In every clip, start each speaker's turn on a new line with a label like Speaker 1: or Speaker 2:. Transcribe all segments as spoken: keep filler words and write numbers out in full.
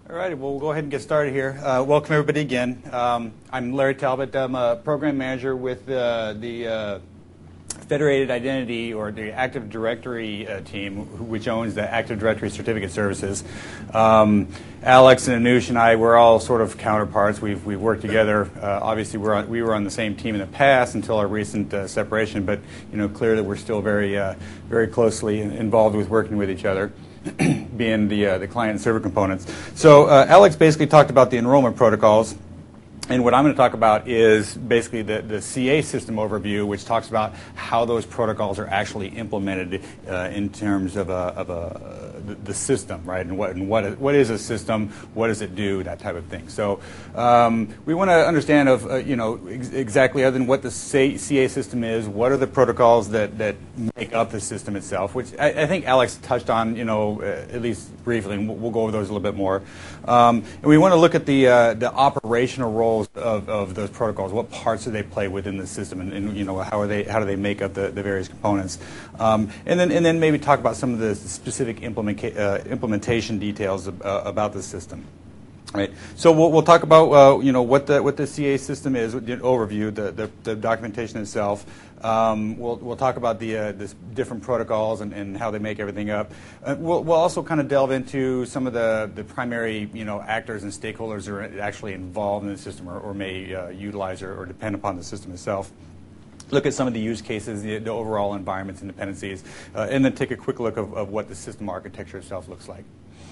Speaker 1: All right, well, we'll go ahead and get started here. Uh, welcome, everybody, again. Um, I'm Larry Talbot. I'm a program manager with uh, the uh, Federated Identity, or the Active Directory uh, team, which owns the Active Directory Certificate Services. Um, Alex and Anush and I, we're all sort of counterparts. We've, we've worked together. Uh, obviously, we're on, we were on the same team in the past until our recent uh, separation, but you know, clear that we're still very, uh, very closely involved with working with each other. being the uh, the client and server components. So uh, Alex basically talked about the enrollment protocols, and what I'm going to talk about is basically the, the C A system overview, which talks about how those protocols are actually implemented uh, in terms of a, of a the, the system, right? And what and what what is a system? What does it do? That type of thing. So um, we want to understand of uh, you know ex exactly other than what the C A system is. What are the protocols that that make up the system itself? Which I, I think Alex touched on, you know, uh, at least briefly, and we'll, we'll go over those a little bit more. Um, and we want to look at the uh, the operational roles Of, of those protocols. What parts do they play within the system, and, and you know how are they how do they make up the, the various components, um, and then and then maybe talk about some of the specific implement, uh, implementation details of, uh, about the system. Right. So we'll, we'll talk about uh, you know what the what the C A system is, the overview, the the, the documentation itself. Um, we'll we'll talk about the uh, the different protocols and, and how they make everything up. Uh, we'll we'll also kind of delve into some of the the primary you know actors and stakeholders who are actually involved in the system or, or may uh, utilize or, or depend upon the system itself. Look at some of the use cases, the, the overall environments and dependencies, uh, and then take a quick look of, of what the system architecture itself looks like.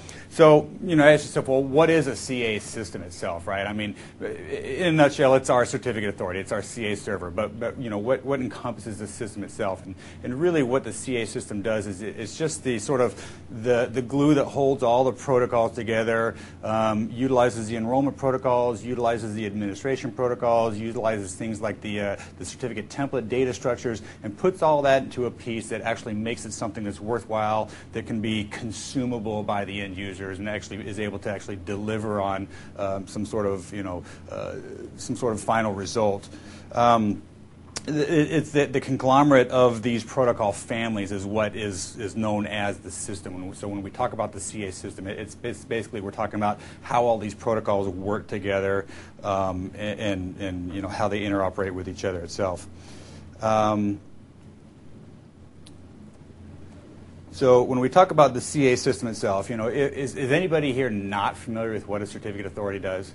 Speaker 1: So, you know, ask yourself, well, what is a C A system itself, right? I mean, in a nutshell, it's our certificate authority. It's our C A server. But, but you know, what, what encompasses the system itself? And, and really what the C A system does is it, it's just the sort of the, the glue that holds all the protocols together, um, utilizes the enrollment protocols, utilizes the administration protocols, utilizes things like the, uh, the certificate template data structures, and puts all that into a piece that actually makes it something that's worthwhile, that can be consumable by the end user, and actually is able to actually deliver on um, some sort of you know uh, some sort of final result. Um, it, it's the, the conglomerate of these protocol families is what is is known as the system. So when we talk about the C A system, it's, it's basically we're talking about how all these protocols work together um, and, and and you know how they interoperate with each other itself. Um, So when we talk about the C A system itself, you know, is, is anybody here not familiar with what a certificate authority does?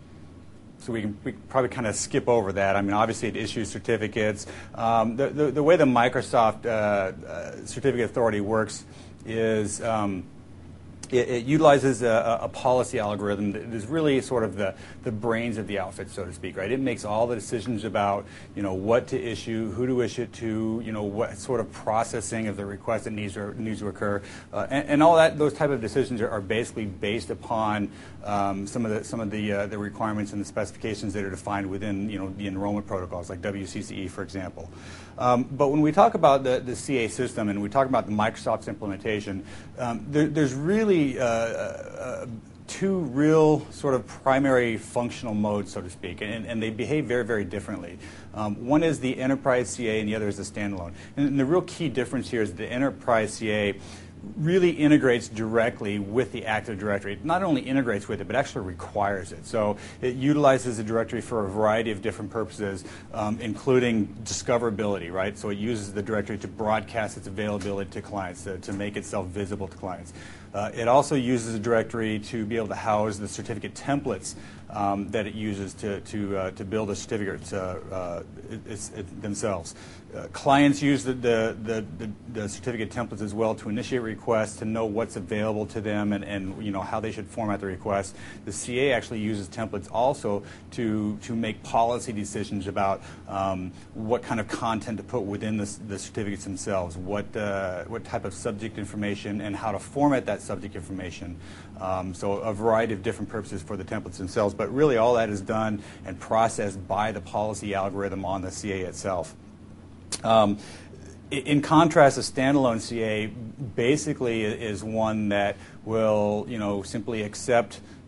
Speaker 1: So we can, we can probably kind of skip over that. I mean, obviously it issues certificates. Um, the, the, the way the Microsoft uh, uh, certificate authority works is um, It, it utilizes a, a policy algorithm that is really sort of the, the brains of the outfit, so to speak, right? It makes all the decisions about, you know, what to issue, who to issue it to, you know, what sort of processing of the request that needs to, needs to occur, uh, and, and all that. Those type of decisions are, are basically based upon um, some of the some of the uh, the requirements and the specifications that are defined within, you know, the enrollment protocols, like W C C E, for example. Um, but when we talk about the, the C A system and we talk about the Microsoft's implementation, um, there, there's really uh, uh, two real sort of primary functional modes, so to speak, and, and they behave very, very differently. Um, one is the enterprise C A and the other is the standalone. And, and the real key difference here is the enterprise C A really integrates directly with the Active Directory. It not only integrates with it, but actually requires it. So it utilizes the directory for a variety of different purposes, um, including discoverability, right? So it uses the directory to broadcast its availability to clients, to, to make itself visible to clients. Uh, it also uses the directory to be able to house the certificate templates um, that it uses to, to, uh, to build the certificates uh, uh, it, it themselves. Uh, clients use the, the, the, the, the certificate templates as well to initiate requests, to know what's available to them, and, and you know how they should format the request. The C A actually uses templates also to, to make policy decisions about um, what kind of content to put within the, the certificates themselves, what, uh, what type of subject information, and how to format that subject information. Um, so a variety of different purposes for the templates themselves, but really all that is done and processed by the policy algorithm on the C A itself. Um, in contrast, a standalone C A basically is one that will, you know, simply accept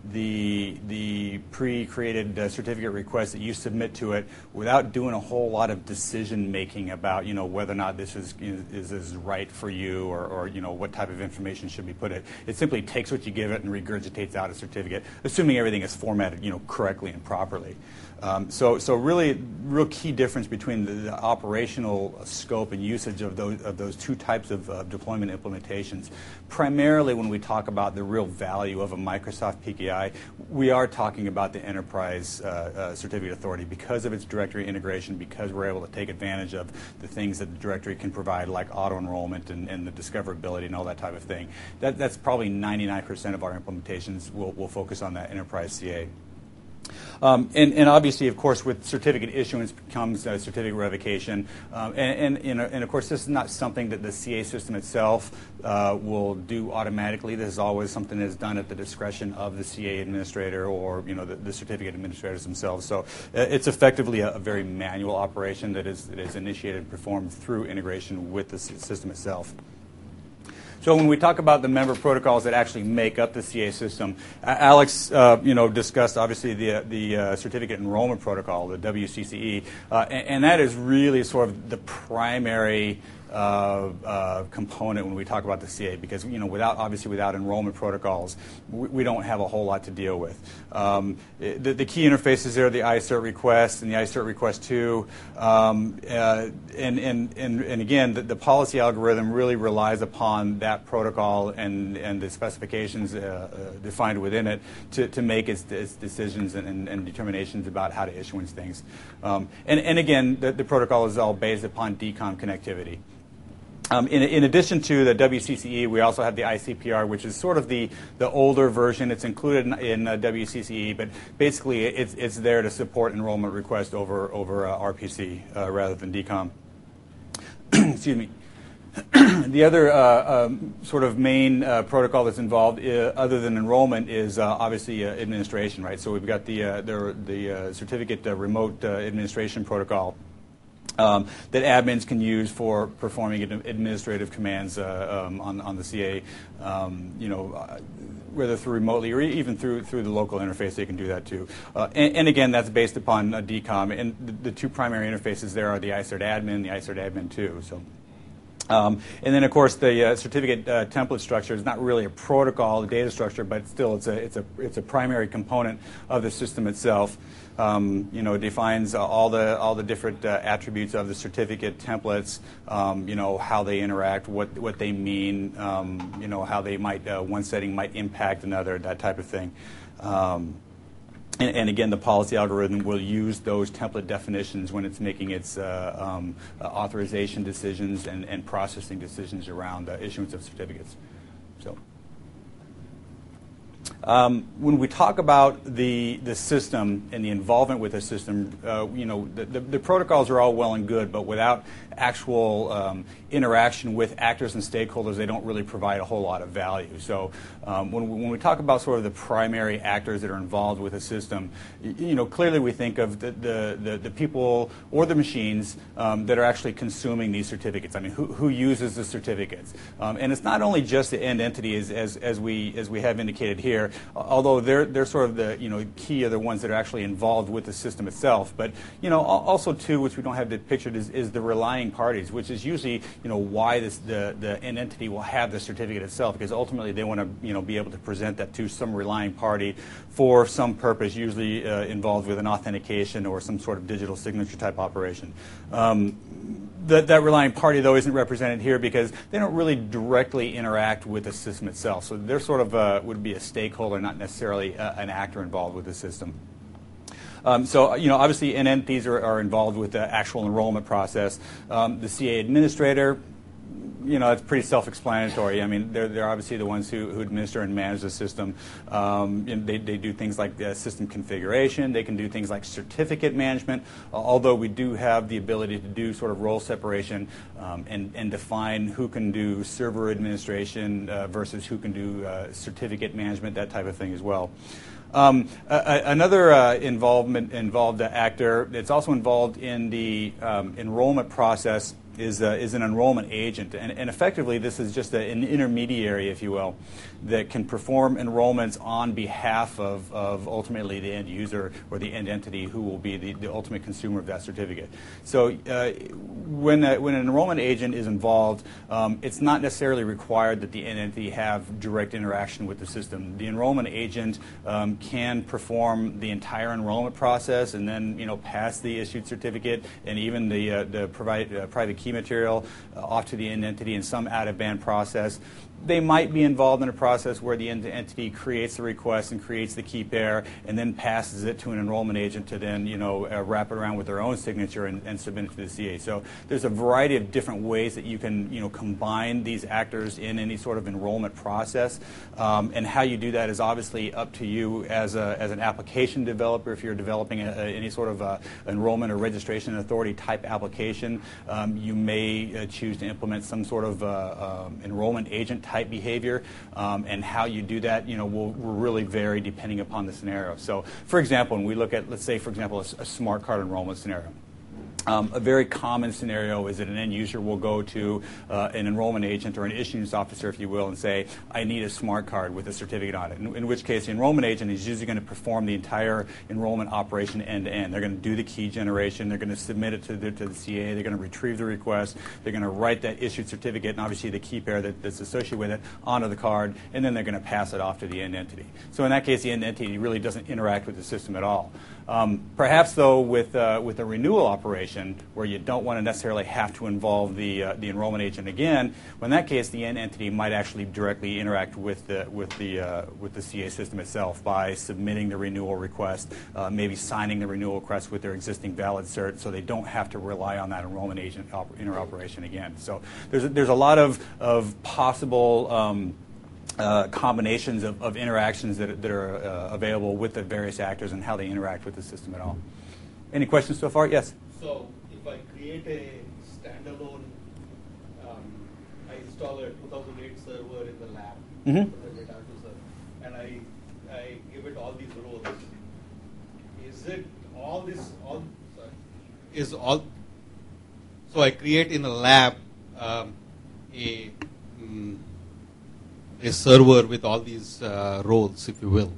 Speaker 1: the the pre-created uh, certificate request that you submit to it without doing a whole lot of decision making about, you know, whether or not this is is, is right for you, or, or you know, what type of information should be put in. It simply takes what you give it and regurgitates out a certificate, assuming everything is formatted, you know, correctly and properly. Um, so, so really, real key difference between the, the operational scope and usage of those of those two types of uh, deployment implementations. Primarily, when we talk about the real value of a Microsoft P K I, we are talking about the enterprise uh, uh, certificate authority because of its directory integration, because we're able to take advantage of the things that the directory can provide, like auto enrollment and, and the discoverability and all that type of thing. That, that's probably ninety-nine percent of our implementations will will focus on that enterprise C A. Um, and, and obviously, of course, with certificate issuance comes uh, certificate revocation. Um, and, and, and, and, of course, this is not something that the C A system itself uh, will do automatically. This is always something that is done at the discretion of the C A administrator, or, you know, the, the certificate administrators themselves. So uh, it's effectively a, a very manual operation that is, that is initiated and performed through integration with the system itself. So when we talk about the member protocols that actually make up the C A system, Alex, uh, you know, discussed obviously the the uh, certificate enrollment protocol, the W C C E, uh, and, and that is really sort of the primary Uh, uh, component when we talk about the C A, because, you know, without obviously without enrollment protocols, we, we don't have a whole lot to deal with. Um, the, the key interfaces there are the I CERT request and the I CERT request two, um, uh, and, and and and again, the, the policy algorithm really relies upon that protocol and and the specifications uh, uh, defined within it to, to make its, its decisions and, and, and determinations about how to issuance things. Um, and and again, the, the protocol is all based upon D COM connectivity. Um, in, in addition to the W C C E, we also have the I C P R, which is sort of the, the older version. It's included in, in uh, W C C E, but basically it's, it's there to support enrollment requests over, over uh, R P C uh, rather than D COM. Excuse me. The other uh, um, sort of main uh, protocol that's involved, uh, other than enrollment, is uh, obviously uh, administration, right? So we've got the, uh, the, the uh, certificate uh, remote uh, administration protocol. Um, that admins can use for performing administrative commands uh, um, on, on the C A, um, you know, uh, whether through remotely or even through through the local interface, they can do that too. Uh, and, and again, that's based upon uh, D COM. And the, the two primary interfaces there are the I CERT admin and the I CERT admin two. So. Um, and then, of course, the uh, certificate uh, template structure is not really a protocol, a data structure, but still, it's a it's a it's a primary component of the system itself. Um, you know, it defines uh, all the all the different uh, attributes of the certificate templates. Um, you know, how they interact, what what they mean. Um, you know, how they might uh, one setting might impact another, that type of thing. Um, And, and again, the policy algorithm will use those template definitions when it's making its uh, um, uh, authorization decisions and, and processing decisions around the issuance of certificates. So, um, when we talk about the the system and the involvement with the system, uh, you know, the, the, the protocols are all well and good, but without actual um, interaction with actors and stakeholders, they don't really provide a whole lot of value. So um, when, we, when we talk about sort of the primary actors that are involved with a system, you know, clearly we think of the, the, the, the people or the machines um, that are actually consuming these certificates. I mean, who, who uses the certificates? Um, and it's not only just the end entity, as, as, as, we, as we have indicated here, although they're, they're sort of the, you know, key are the ones that are actually involved with the system itself. But, you know, also, too, which we don't have depicted, is, is the relying parties, which is usually, you know, why this, the, the end entity will have the certificate itself, because ultimately they want to, you know, be able to present that to some relying party for some purpose, usually uh, involved with an authentication or some sort of digital signature type operation. Um, that, that relying party, though, isn't represented here because they don't really directly interact with the system itself. So they're sort of uh, would be a stakeholder, not necessarily uh, an actor involved with the system. Um, so, you know, obviously, N entities are, are involved with the actual enrollment process. Um, the C A administrator, you know, it's pretty self-explanatory. I mean, they're, they're obviously the ones who, who administer and manage the system. Um, you know, they, they do things like uh, system configuration. They can do things like certificate management, uh, although we do have the ability to do sort of role separation um, and, and define who can do server administration uh, versus who can do uh, certificate management, that type of thing as well. Um, a, another uh, involvement involved uh, actor that's also involved in the um, enrollment process is uh, is an enrollment agent, and, and effectively this is just a, an intermediary, if you will, that can perform enrollments on behalf of, of ultimately the end user or the end entity who will be the, the ultimate consumer of that certificate. So uh, when a, when an enrollment agent is involved, um, it's not necessarily required that the end entity have direct interaction with the system. The enrollment agent um, can perform the entire enrollment process and then, you know, pass the issued certificate and even the uh, the provide, uh, private key material uh, off to the end entity in some out-of-band process. They might be involved in a process where the end entity creates the request and creates the key pair and then passes it to an enrollment agent to then, you know, uh, wrap it around with their own signature and, and submit it to the C A. So there's a variety of different ways that you can, you know, combine these actors in any sort of enrollment process. Um, and how you do that is obviously up to you as a as an application developer. If you're developing a, a, any sort of a enrollment or registration authority type application, um, you may uh, choose to implement some sort of uh, um, enrollment agent type behavior, um, and how you do that, you know, will, will really vary depending upon the scenario. So, for example, when we look at, let's say, for example, a, a smart card enrollment scenario. Um, a very common scenario is that an end user will go to uh, an enrollment agent or an issuance officer, if you will, and say, I need a smart card with a certificate on it, in, in which case the enrollment agent is usually going to perform the entire enrollment operation end-to-end. They're going to do the key generation. They're going to submit it to the, to the C A. They're going to retrieve the request. They're going to write that issued certificate and obviously the key pair that, that's associated with it onto the card, and then they're going to pass it off to the end entity. So in that case, the end entity really doesn't interact with the system at all. Um, perhaps, though, with uh, with a renewal operation where you don't want to necessarily have to involve the uh, the enrollment agent again, well, in that case, the end entity might actually directly interact with the with the uh, with the C A system itself by submitting the renewal request, uh, maybe signing the renewal request with their existing valid cert, so they don't have to rely on that enrollment agent op- interoperation again. So there's a, there's a lot of of possible. Um, Uh, combinations of, of interactions that, that are uh, available with the various actors and how they interact with the system at all. Any questions so far? Yes?
Speaker 2: So if I create a standalone, um, I install a two thousand eight server in the lab,
Speaker 1: mm-hmm.
Speaker 2: the data server, and I, I give it all these roles. Is it all this, all, sorry, is all, so I create in a lab um, a, um, a server with all these uh, roles, if you will.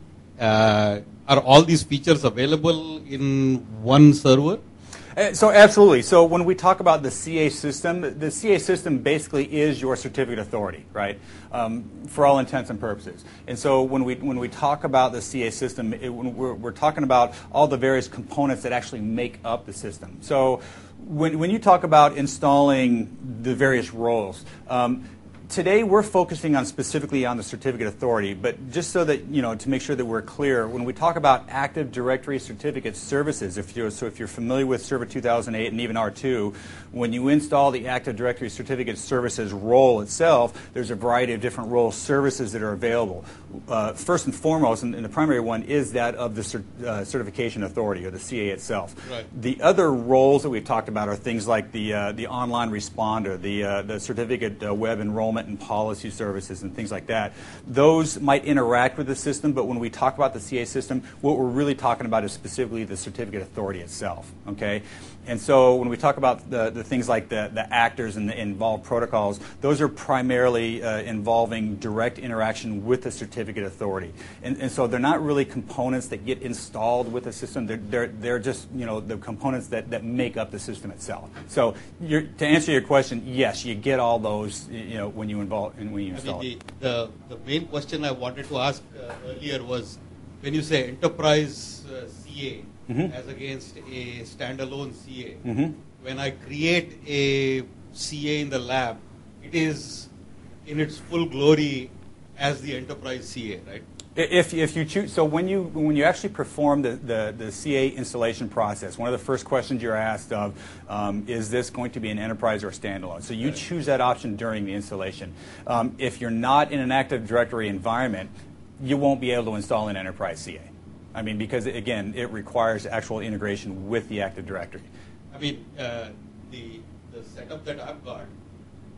Speaker 2: Uh, are all these features available in one server?
Speaker 1: Uh, So absolutely. So when we talk about the C A system, the C A system basically is your certificate authority, right? Um, for all intents and purposes. And so when we when we talk about the C A system, it, when we're, we're talking about all the various components that actually make up the system. So when when you talk about installing the various roles. Um, Today we're focusing on specifically on the certificate authority, but just so that, you know, to make sure that we're clear, when we talk about Active Directory certificate services, if you're, so if you're familiar with Server two thousand eight and even R two, when you install the Active Directory certificate services role itself, there's a variety of different role services that are available. Uh, first and foremost, and, and the primary one is that of the cert, uh, certification authority or the C A itself.
Speaker 2: Right.
Speaker 1: The other roles that we've talked about are things like the uh, the online responder, the uh, the certificate uh, web enrollment and policy services and things like that. Those might interact with the system, but when we talk about the C A system, what we're really talking about is specifically the certificate authority itself. Okay, and so when we talk about the, the things like the, the actors and the involved protocols, those are primarily uh, involving direct interaction with the certificate authority. And, and so they're not really components that get installed with the system. They're, they're, they're just, you know, the components that, that make up the system itself. So you're, to answer your question, yes, you get all those, you know, when you involve and when you install
Speaker 2: I mean,
Speaker 1: it.
Speaker 2: the, the, the main question I wanted to ask uh, earlier was, when you say enterprise uh, C A mm-hmm. as against a standalone C A,
Speaker 1: mm-hmm.
Speaker 2: when I create a C A in the lab, it is in its full glory as the enterprise C A, right?
Speaker 1: If, if you choose, so when you when you actually perform the, the, the C A installation process, one of the first questions you're asked of um, is this going to be an enterprise or a standalone? So you choose that option during the installation. Um, if you're not in an Active Directory environment, you won't be able to install an enterprise C A. I mean, because again, it requires actual integration with the Active Directory.
Speaker 2: I mean, uh, the the setup that I've got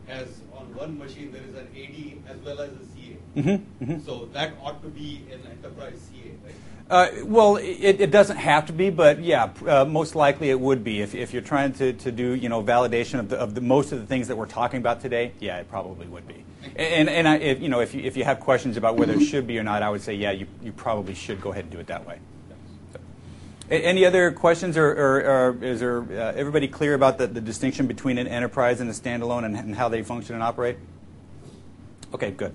Speaker 2: as on one machine there is an A D as well as a C A.
Speaker 1: Mm-hmm, mm-hmm.
Speaker 2: So that ought to be an enterprise C A, right?
Speaker 1: Uh, well, it, it doesn't have to be, but yeah, uh, most likely it would be. If, if you're trying to, to do, you know, validation of, the, of the most of the things that we're talking about today, yeah, it probably would be. And, and I, if, you know, if you, if you have questions about whether it should be or not, I would say, yeah, you, you probably should go ahead and do it that way. So. Any other questions, or, or, or is there uh, everybody clear about the, the distinction between an enterprise and a standalone and, and how they function and operate? Okay, good.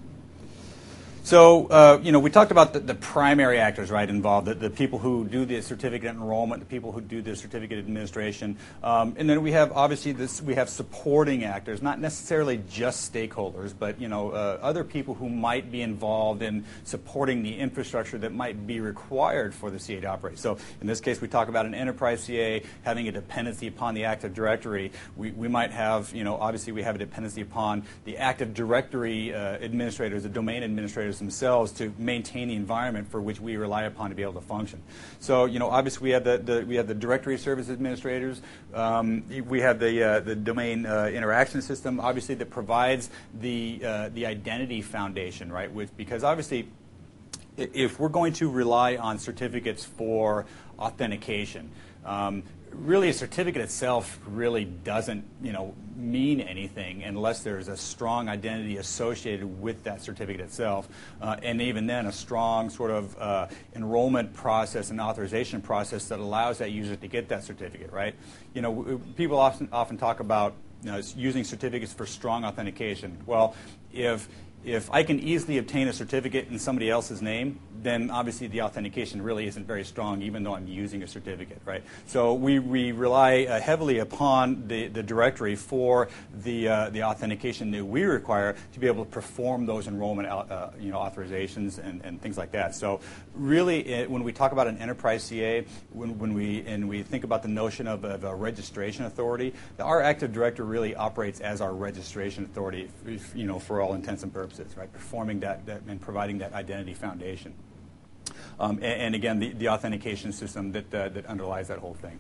Speaker 1: So, uh, you know, we talked about the, the primary actors, right, involved, the, the people who do the certificate enrollment, the people who do the certificate administration. Um, and then we have, obviously, this, we have supporting actors, not necessarily just stakeholders, but, you know, uh, other people who might be involved in supporting the infrastructure that might be required for the C A to operate. So, in this case, we talk about an enterprise C A having a dependency upon the Active Directory. We, we might have, you know, obviously we have a dependency upon the Active Directory uh, administrators, the domain administrators themselves to maintain the environment for which we rely upon to be able to function. So, you know, obviously we have the, the we have the directory service administrators. Um, we have the uh, the domain uh, interaction system, obviously, that provides the uh, the identity foundation, right? Which, because obviously, if we're going to rely on certificates for authentication, um, really a certificate itself really doesn't, you know, mean anything unless there's a strong identity associated with that certificate itself, uh, and even then a strong sort of uh, enrollment process and authorization process that allows that user to get that certificate, right? You know, w- people often often talk about, you know, using certificates for strong authentication. Well, if If I can easily obtain a certificate in somebody else's name, then obviously the authentication really isn't very strong, even though I'm using a certificate, right? So we, we rely uh, heavily upon the, the directory for the uh, the authentication that we require to be able to perform those enrollment uh, you know authorizations and, and things like that. So really, it, when we talk about an enterprise C A, when, when we and we think about the notion of, of a registration authority, our Active Directory really operates as our registration authority, if, you know, for all intents and purposes, right? Performing that, that and providing that identity foundation. Um, and, and again, the, the authentication system that, uh, that underlies that whole thing.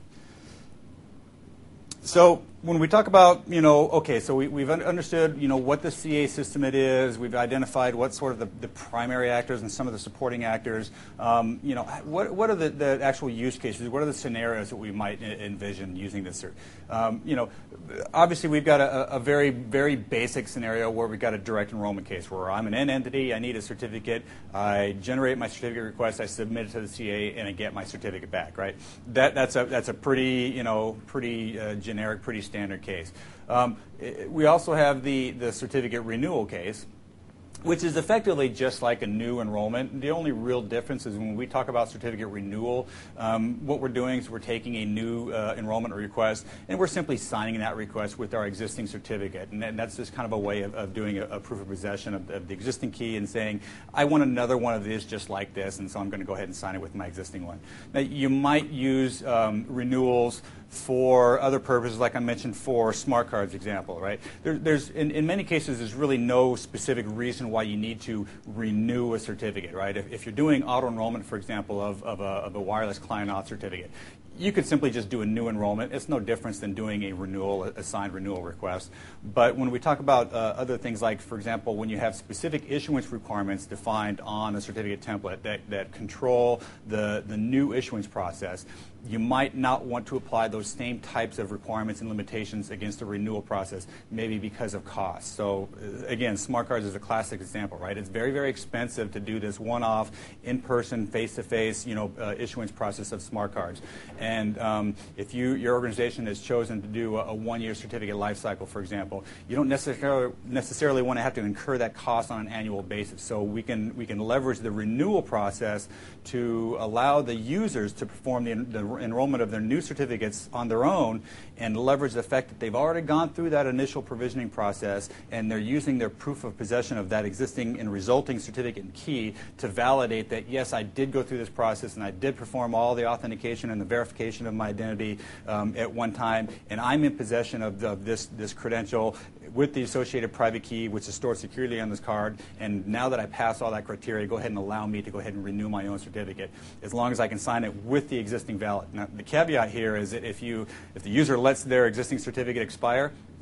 Speaker 1: So when we talk about, you know, okay, so we, we've un- understood, you know, what the C A system it is. We've identified what sort of the, the primary actors and some of the supporting actors. Um, you know, what what are the, the actual use cases? What are the scenarios that we might I- envision using this? Um, you know, obviously we've got a, a very, very basic scenario where we've got a direct enrollment case where I'm an end entity, I need a certificate, I generate my certificate request, I submit it to the C A, and I get my certificate back, right? That that's a that's a pretty, you know, pretty uh, generic, pretty standard case. Um, we also have the, the certificate renewal case, which is effectively just like a new enrollment. The only real difference is when we talk about certificate renewal, um, what we're doing is we're taking a new uh, enrollment request, and we're simply signing that request with our existing certificate. And, and that's just kind of a way of, of doing a, a proof of possession of, of the existing key and saying, I want another one of these just like this, and so I'm going to go ahead and sign it with my existing one. Now, you might use um, renewals for other purposes, like I mentioned for smart cards example, right? There, there's in, in many cases, there's really no specific reason why you need to renew a certificate, right? If, if you're doing auto enrollment, for example, of, of, a, of a wireless client auth certificate, you could simply just do a new enrollment. It's no difference than doing a renewal, a signed renewal request. But when we talk about uh, other things like, for example, when you have specific issuance requirements defined on a certificate template that, that control the, the new issuance process, you might not want to apply those same types of requirements and limitations against a renewal process, maybe because of cost. So uh, again, smart cards is a classic example, right? It's very, very expensive to do this one-off, in-person, face-to-face, you know, uh, issuance process of smart cards. And um, if you, your organization has chosen to do a, a one-year certificate life cycle, for example, you don't necessarily necessarily want to have to incur that cost on an annual basis. So we can we can leverage the renewal process to allow the users to perform the, the enrollment of their new certificates on their own, and leverage the fact that they've already gone through that initial provisioning process, and they're using their proof of possession of that existing and resulting certificate and key to validate that, yes, I did go through this process and I did perform all the authentication and the verification of my identity um, at one time, and I'm in possession of, the, of this, this credential with the associated private key, which is stored securely on this card, and now that I pass all that criteria, go ahead and allow me to go ahead and renew my own certificate, as long as I can sign it with the existing valid. Now, the caveat here is that if you, if the user lets their existing certificate expire,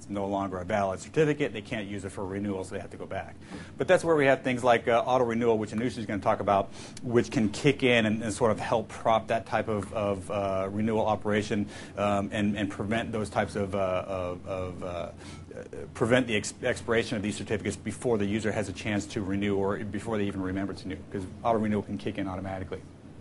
Speaker 1: It's no longer a valid certificate. They can't use it for renewal, so they have to go back. But that's where we have things like uh, auto renewal, which Anusha is going to talk about, which can kick in and, and sort of help prop that type of, of uh, renewal operation um, and, and prevent those types of, uh, of, of uh, prevent the ex expiration of these certificates before the user has a chance to renew or before they even remember to renew, because auto renewal can kick in automatically.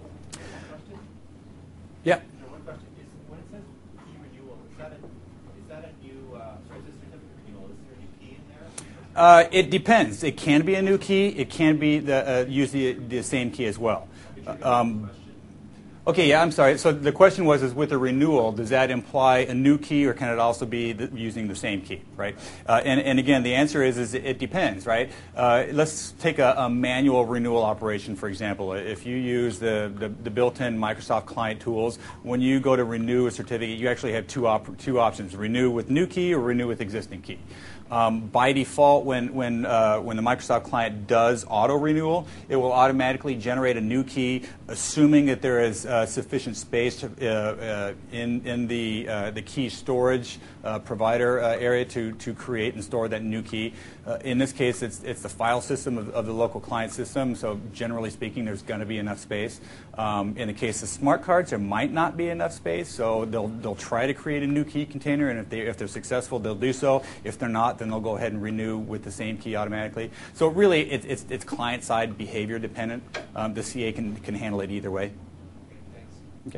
Speaker 1: Yeah.
Speaker 3: One question is, when it says key renewal, is that a, is that a new, uh, sorry, is this certificate renewal, is there a new key in there?
Speaker 1: Uh, it depends. It can be a new key. It can be the, uh, use the, the same key as well. Um, okay, yeah, I'm sorry. So the question was, is with a renewal, does that imply a new key, or can it also be the, using the same key, right? Uh, and, and again, the answer is, is it depends, right? Uh, let's take a, a manual renewal operation, for example. If you use the, the, the built-in Microsoft client tools, when you go to renew a certificate, you actually have two, op two options, renew with new key or renew with existing key. Um, by default, when, when, uh, when the Microsoft client does auto renewal, it will automatically generate a new key, assuming that there is uh, sufficient space to, uh, uh, in, in the, uh, the key storage uh, provider uh, area to, to create and store that new key. Uh, in this case, it's, it's the file system of, of the local client system, so generally speaking, there's going to be enough space. Um, in the case of smart cards, there might not be enough space, so they'll, they'll try to create a new key container, and if, they, if they're successful, they'll do so. If they're not, then they'll go ahead and renew with the same key automatically. So really, it, it's, it's client-side behavior dependent. Um, the C A can, can handle it either way.
Speaker 3: Thanks.
Speaker 1: Okay.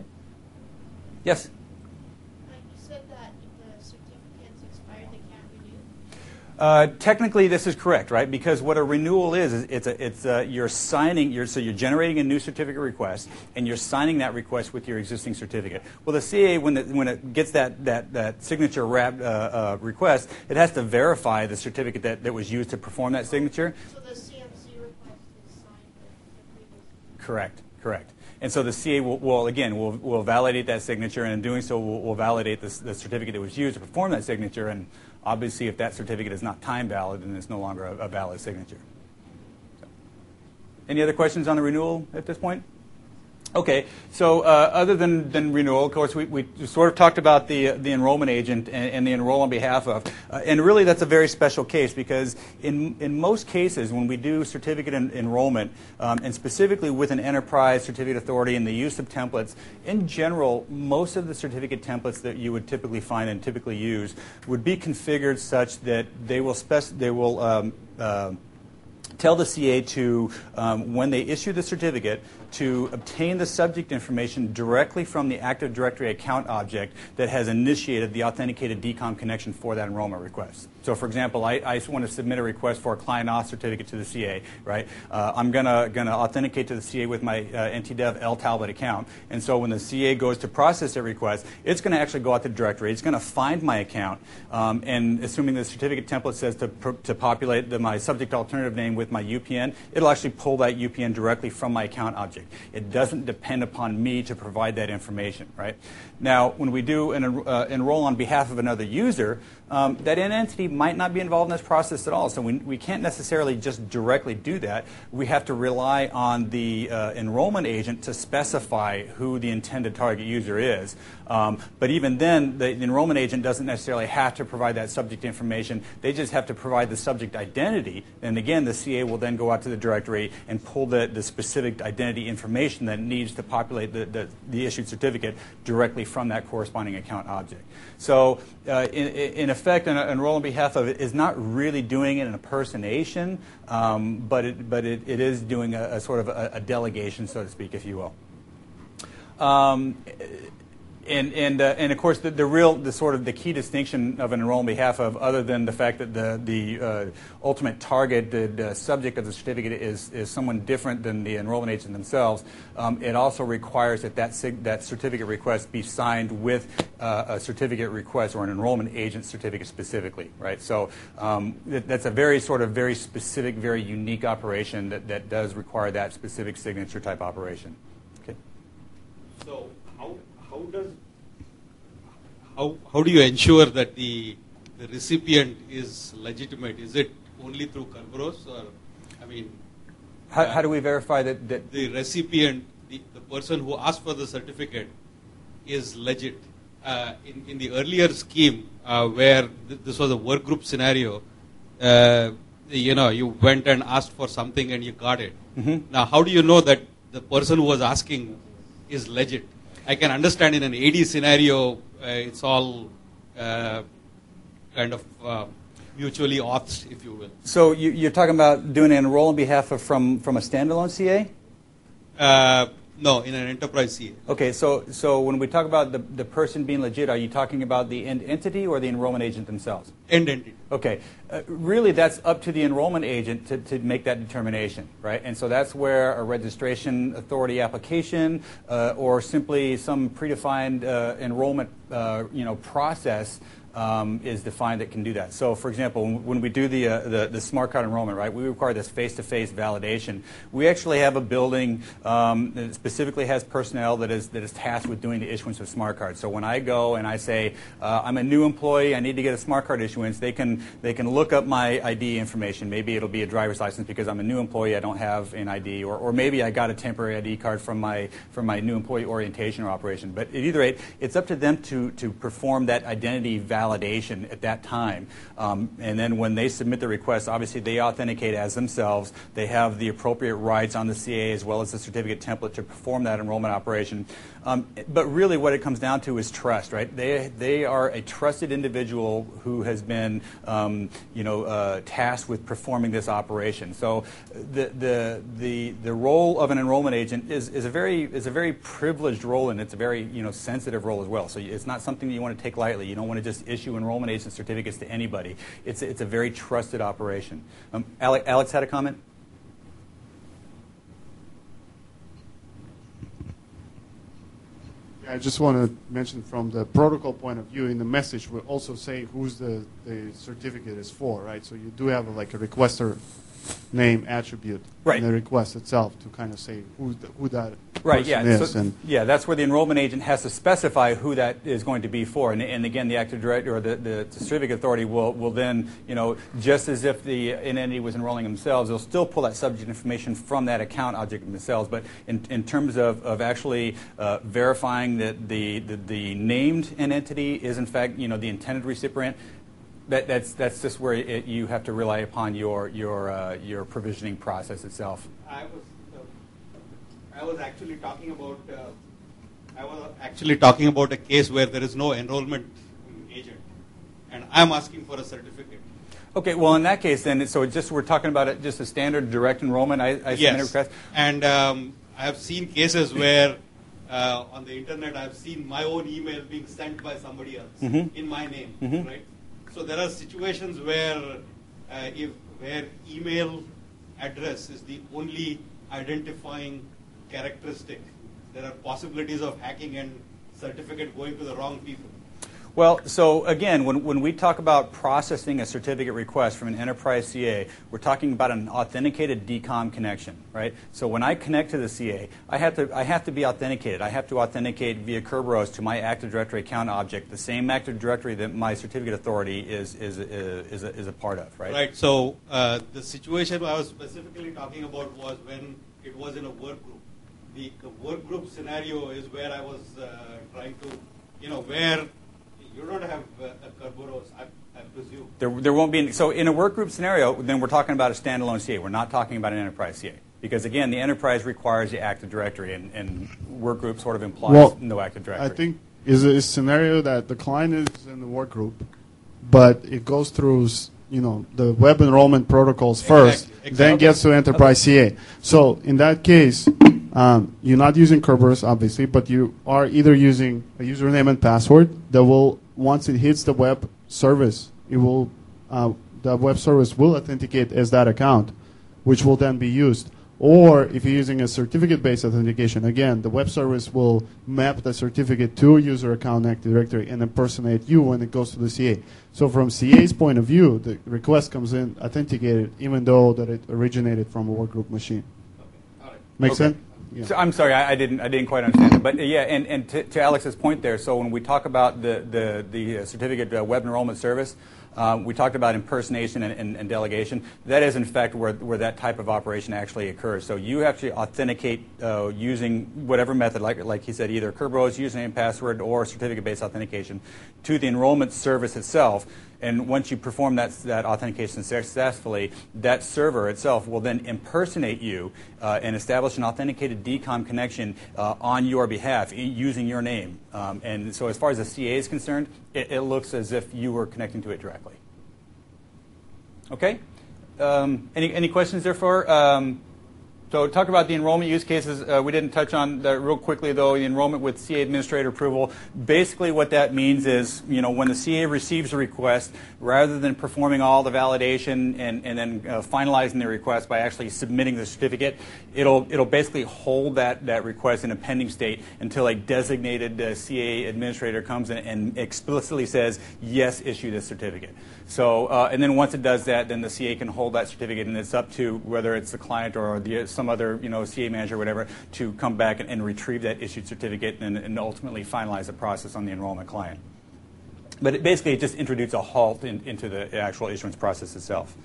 Speaker 1: Yes?
Speaker 4: You said that if the certificate's expired, they can't renew?
Speaker 1: Uh, technically, this is correct, right? Because what a renewal is, is it's a, it's a, you're signing, you're, so you're generating a new certificate request, and you're signing that request with your existing certificate. Well, the C A, when, the, when it gets that, that, that signature wrapped uh, uh, request, it has to verify the certificate that, that was used to perform that signature.
Speaker 4: So the C M C request is signed with the previous?
Speaker 1: Correct, correct. And so the C A will, will again, will, will validate that signature, and in doing so, will, will validate this, the certificate that was used to perform that signature. And obviously, if that certificate is not time valid, then it's no longer a, a valid signature. So. Any other questions on the renewal at this point? Okay, so uh, other than, than renewal, of course, we, we sort of talked about the, the enrollment agent and, and the enroll on behalf of. Uh, and really, that's a very special case because in, in most cases, when we do certificate en enrollment, um, and specifically with an enterprise certificate authority and the use of templates, in general, most of the certificate templates that you would typically find and typically use would be configured such that they will, spec they will um, uh, tell the C A to, um, when they issue the certificate, to obtain the subject information directly from the Active Directory account object that has initiated the authenticated D COM connection for that enrollment request. So, for example, I, I want to submit a request for a client auth certificate to the C A, right? Uh, I'm gonna gonna authenticate to the C A with my uh, N T Dev L Talbot account, and so when the C A goes to process a request, it's going to actually go out to the directory. It's going to find my account, um, and assuming the certificate template says to to populate the, my subject alternative name with my U P N, it'll actually pull that U P N directly from my account object. It doesn't depend upon me to provide that information, right? Now, when we do an uh, enroll on behalf of another user, um, that entity might not be involved in this process at all. So we, we can't necessarily just directly do that. We have to rely on the uh, enrollment agent to specify who the intended target user is. Um, but even then, the, the enrollment agent doesn't necessarily have to provide that subject information. They just have to provide the subject identity. And again, the C A will then go out to the directory and pull the, the specific identity information that needs to populate the, the, the issued certificate directly from that corresponding account object. So uh, in, in effect, an enroll on behalf of it is not really doing an impersonation, um, but, it, but it, it is doing a, a sort of a, a delegation, so to speak, if you will. Um, And, and, uh, and of course, the, the real, the sort of the key distinction of an enroll on behalf of, other than the fact that the, the uh, ultimate target, the, the subject of the certificate is, is someone different than the enrollment agent themselves, um, it also requires that that, sig that certificate request be signed with uh, a certificate request or an enrollment agent certificate specifically, right? So um, that, that's a very sort of very specific, very unique operation that, that does require that specific signature type operation. Okay.
Speaker 2: So how how does how how do you ensure that the the recipient is legitimate? Is it only through Kerberos, or I mean,
Speaker 1: how,
Speaker 2: uh,
Speaker 1: how do we verify that, that
Speaker 2: the recipient, the, the person who asked for the certificate, is legit? uh, in, in the earlier scheme uh, where th- this was a work group scenario, uh, you know, you went and asked for something and you got it.
Speaker 1: Mm-hmm.
Speaker 2: Now, how do you know that the person who was asking is legit? I can understand in an A D scenario, uh, it's all uh, kind of uh, mutually authed, if you will.
Speaker 1: So you, you're talking about doing an enroll on behalf of from, from a standalone C A?
Speaker 2: Uh, no, in an enterprise C A.
Speaker 1: Okay, so so when we talk about the, the person being legit, are you talking about the end entity or the enrollment agent themselves?
Speaker 2: End entity.
Speaker 1: Okay, uh, really that's up to the enrollment agent to, to make that determination, right? And so that's where a registration authority application uh, or simply some predefined uh, enrollment uh, you know, process Um, is defined that can do that. So, for example, when, when we do the, uh, the the smart card enrollment, right, we require this face-to-face validation. We actually have a building um, that specifically has personnel that is that is tasked with doing the issuance of smart cards. So when I go and I say uh, I'm a new employee, I need to get a smart card issuance, they can they can look up my I D information. Maybe it'll be a driver's license because I'm a new employee, I don't have an I D, or or maybe I got a temporary I D card from my from my new employee orientation or operation. But at either rate, it's up to them to to perform that identity validation. validation at that time. Um, and then when they submit the request, obviously they authenticate as themselves. They have the appropriate rights on the C A as well as the certificate template to perform that enrollment operation. Um, but really what it comes down to is trust, right? They, they are a trusted individual who has been um, you know, uh, tasked with performing this operation. So the, the, the, the role of an enrollment agent is, is, a very, is a very privileged role, and it's a very you know, sensitive role as well. So it's not something that you want to take lightly. You don't want to just issue enrollment agent certificates to anybody. It's, it's a very trusted operation. Um, Alex, Alex had a comment?
Speaker 5: I just want to mention from the protocol point of view, in the message will also say who's the, the certificate is for, right? So you do have a, like a requester name attribute
Speaker 1: right.
Speaker 5: in the request itself to kind of say who, the, who that
Speaker 1: right,
Speaker 5: person
Speaker 1: yeah.
Speaker 5: is.
Speaker 1: So,
Speaker 5: and
Speaker 1: yeah, that's where the enrollment agent has to specify who that is going to be for. And, and again, the active director or the, the certificate authority will, will then, you know, just as if the entity was enrolling themselves, they'll still pull that subject information from that account object themselves. But in, in terms of, of actually uh, verifying that the, the, the named entity is, in fact, you know, the intended recipient, That, that's that's just where it, you have to rely upon your your uh, your provisioning process itself.
Speaker 2: I was uh, I was actually talking about uh, I was actually talking about a case where there is no enrollment agent, and I'm asking for a certificate.
Speaker 1: Okay, well in that case then, so just we're talking about it, just a standard direct enrollment. I, I submit a
Speaker 2: yes,
Speaker 1: request.
Speaker 2: and um, I have seen cases where uh, on the internet I've seen my own email being sent by somebody else
Speaker 1: Mm-hmm.
Speaker 2: in my name,
Speaker 1: Mm-hmm.
Speaker 2: right? So there are situations where uh, if where email address is the only identifying characteristic, there are possibilities of hacking and certificate going to the wrong people.
Speaker 1: Well, so again, when, when we talk about processing a certificate request from an enterprise C A, we're talking about an authenticated D COM connection, right? So when I connect to the C A, I have to I have to be authenticated. I have to authenticate via Kerberos to my Active Directory account object, the same Active Directory that my certificate authority is is is a, is a part of, right?
Speaker 2: Right. So uh, the situation I was specifically talking about was when it was in a work group. The, the work group scenario is where I was uh, trying to, you know, where you don't have uh, a Kerberos, I, I presume.
Speaker 1: There, there won't be any, so in a work group scenario, then we're talking about a standalone C A. We're not talking about an enterprise C A. Because again, the enterprise requires the Active Directory, and, and work group sort of implies
Speaker 5: well,
Speaker 1: no Active Directory.
Speaker 5: I think is a scenario that the client is in the work group, but it goes through you know the web enrollment protocols first,
Speaker 2: exactly, exactly.
Speaker 5: then gets to enterprise C A. So in that case, um, you're not using Kerberos, obviously, but you are either using a username and password that will, once it hits the web service, it will uh, the web service will authenticate as that account, which will then be used. Or if you're using a certificate-based authentication, again, the web service will map the certificate to a user account in Active Directory and impersonate you when it goes to the C A. So from C A's point of view, the request comes in authenticated, even though that it originated from a workgroup machine.
Speaker 2: Okay. All right.
Speaker 5: Make
Speaker 1: Okay.
Speaker 5: sense? Yeah.
Speaker 1: So I'm sorry, I, I didn't, I didn't quite understand it. But uh, yeah, and, and to, to Alex's point there, so when we talk about the the, the uh, certificate uh, web enrollment service, Uh, we talked about impersonation and, and, and delegation. That is, in fact, where, where that type of operation actually occurs. So you actually authenticate uh, using whatever method, like, like he said, either Kerberos, username, password, or certificate-based authentication to the enrollment service itself. And once you perform that, that authentication successfully, that server itself will then impersonate you uh, and establish an authenticated D COM connection uh, on your behalf using your name. Um, and so as far as the C A is concerned, it, it looks as if you were connecting to it directly. Okay? Um, any, any questions there for? Um, So talk about the enrollment use cases. Uh, we didn't touch on that real quickly, though. The enrollment with C A administrator approval. Basically what that means is, you know, when the C A receives a request, rather than performing all the validation and, and then uh, finalizing the request by actually submitting the certificate, it'll, it'll basically hold that, that request in a pending state until a designated uh, C A administrator comes in and explicitly says, yes, issue this certificate. So, uh, and then once it does that, then the C A can hold that certificate, and it's up to whether it's the client or the, some other, you know, C A manager or whatever to come back and, and retrieve that issued certificate and, and ultimately finalize the process on the enrollment client. But it basically it just introduces a halt in, into the actual issuance process itself.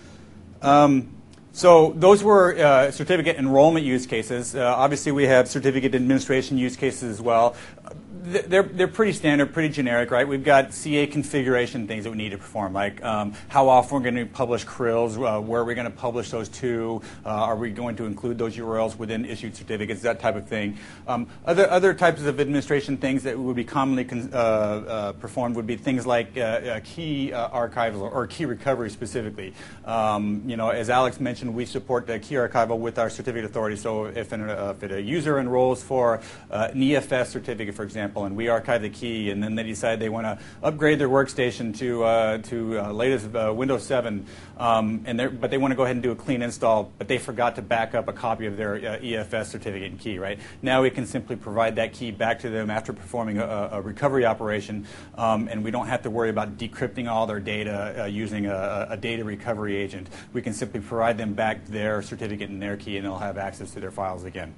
Speaker 1: Um, So those were uh, certificate enrollment use cases. Uh, obviously, we have certificate administration use cases as well. They're, they're pretty standard, pretty generic, right? We've got C A configuration things that we need to perform, like um, how often we're going to publish C R I Ls, uh, where are we going to publish those to, uh, are we going to include those U R Ls within issued certificates, that type of thing. Um, other, other types of administration things that would be commonly con uh, uh, performed would be things like uh, uh, key uh, archival or key recovery specifically. Um, you know, as Alex mentioned, we support the key archival with our certificate authority. So if, an, uh, if a user enrolls for uh, an E F S certificate, for example, and we archive the key, and then they decide they want to upgrade their workstation to uh, to uh, latest uh, Windows seven, um, and but they want to go ahead and do a clean install, but they forgot to back up a copy of their uh, E F S certificate and key. Right now, we can simply provide that key back to them after performing a, a recovery operation, um, and we don't have to worry about decrypting all their data uh, using a, a data recovery agent. We can simply provide them back their certificate and their key, and they'll have access to their files again.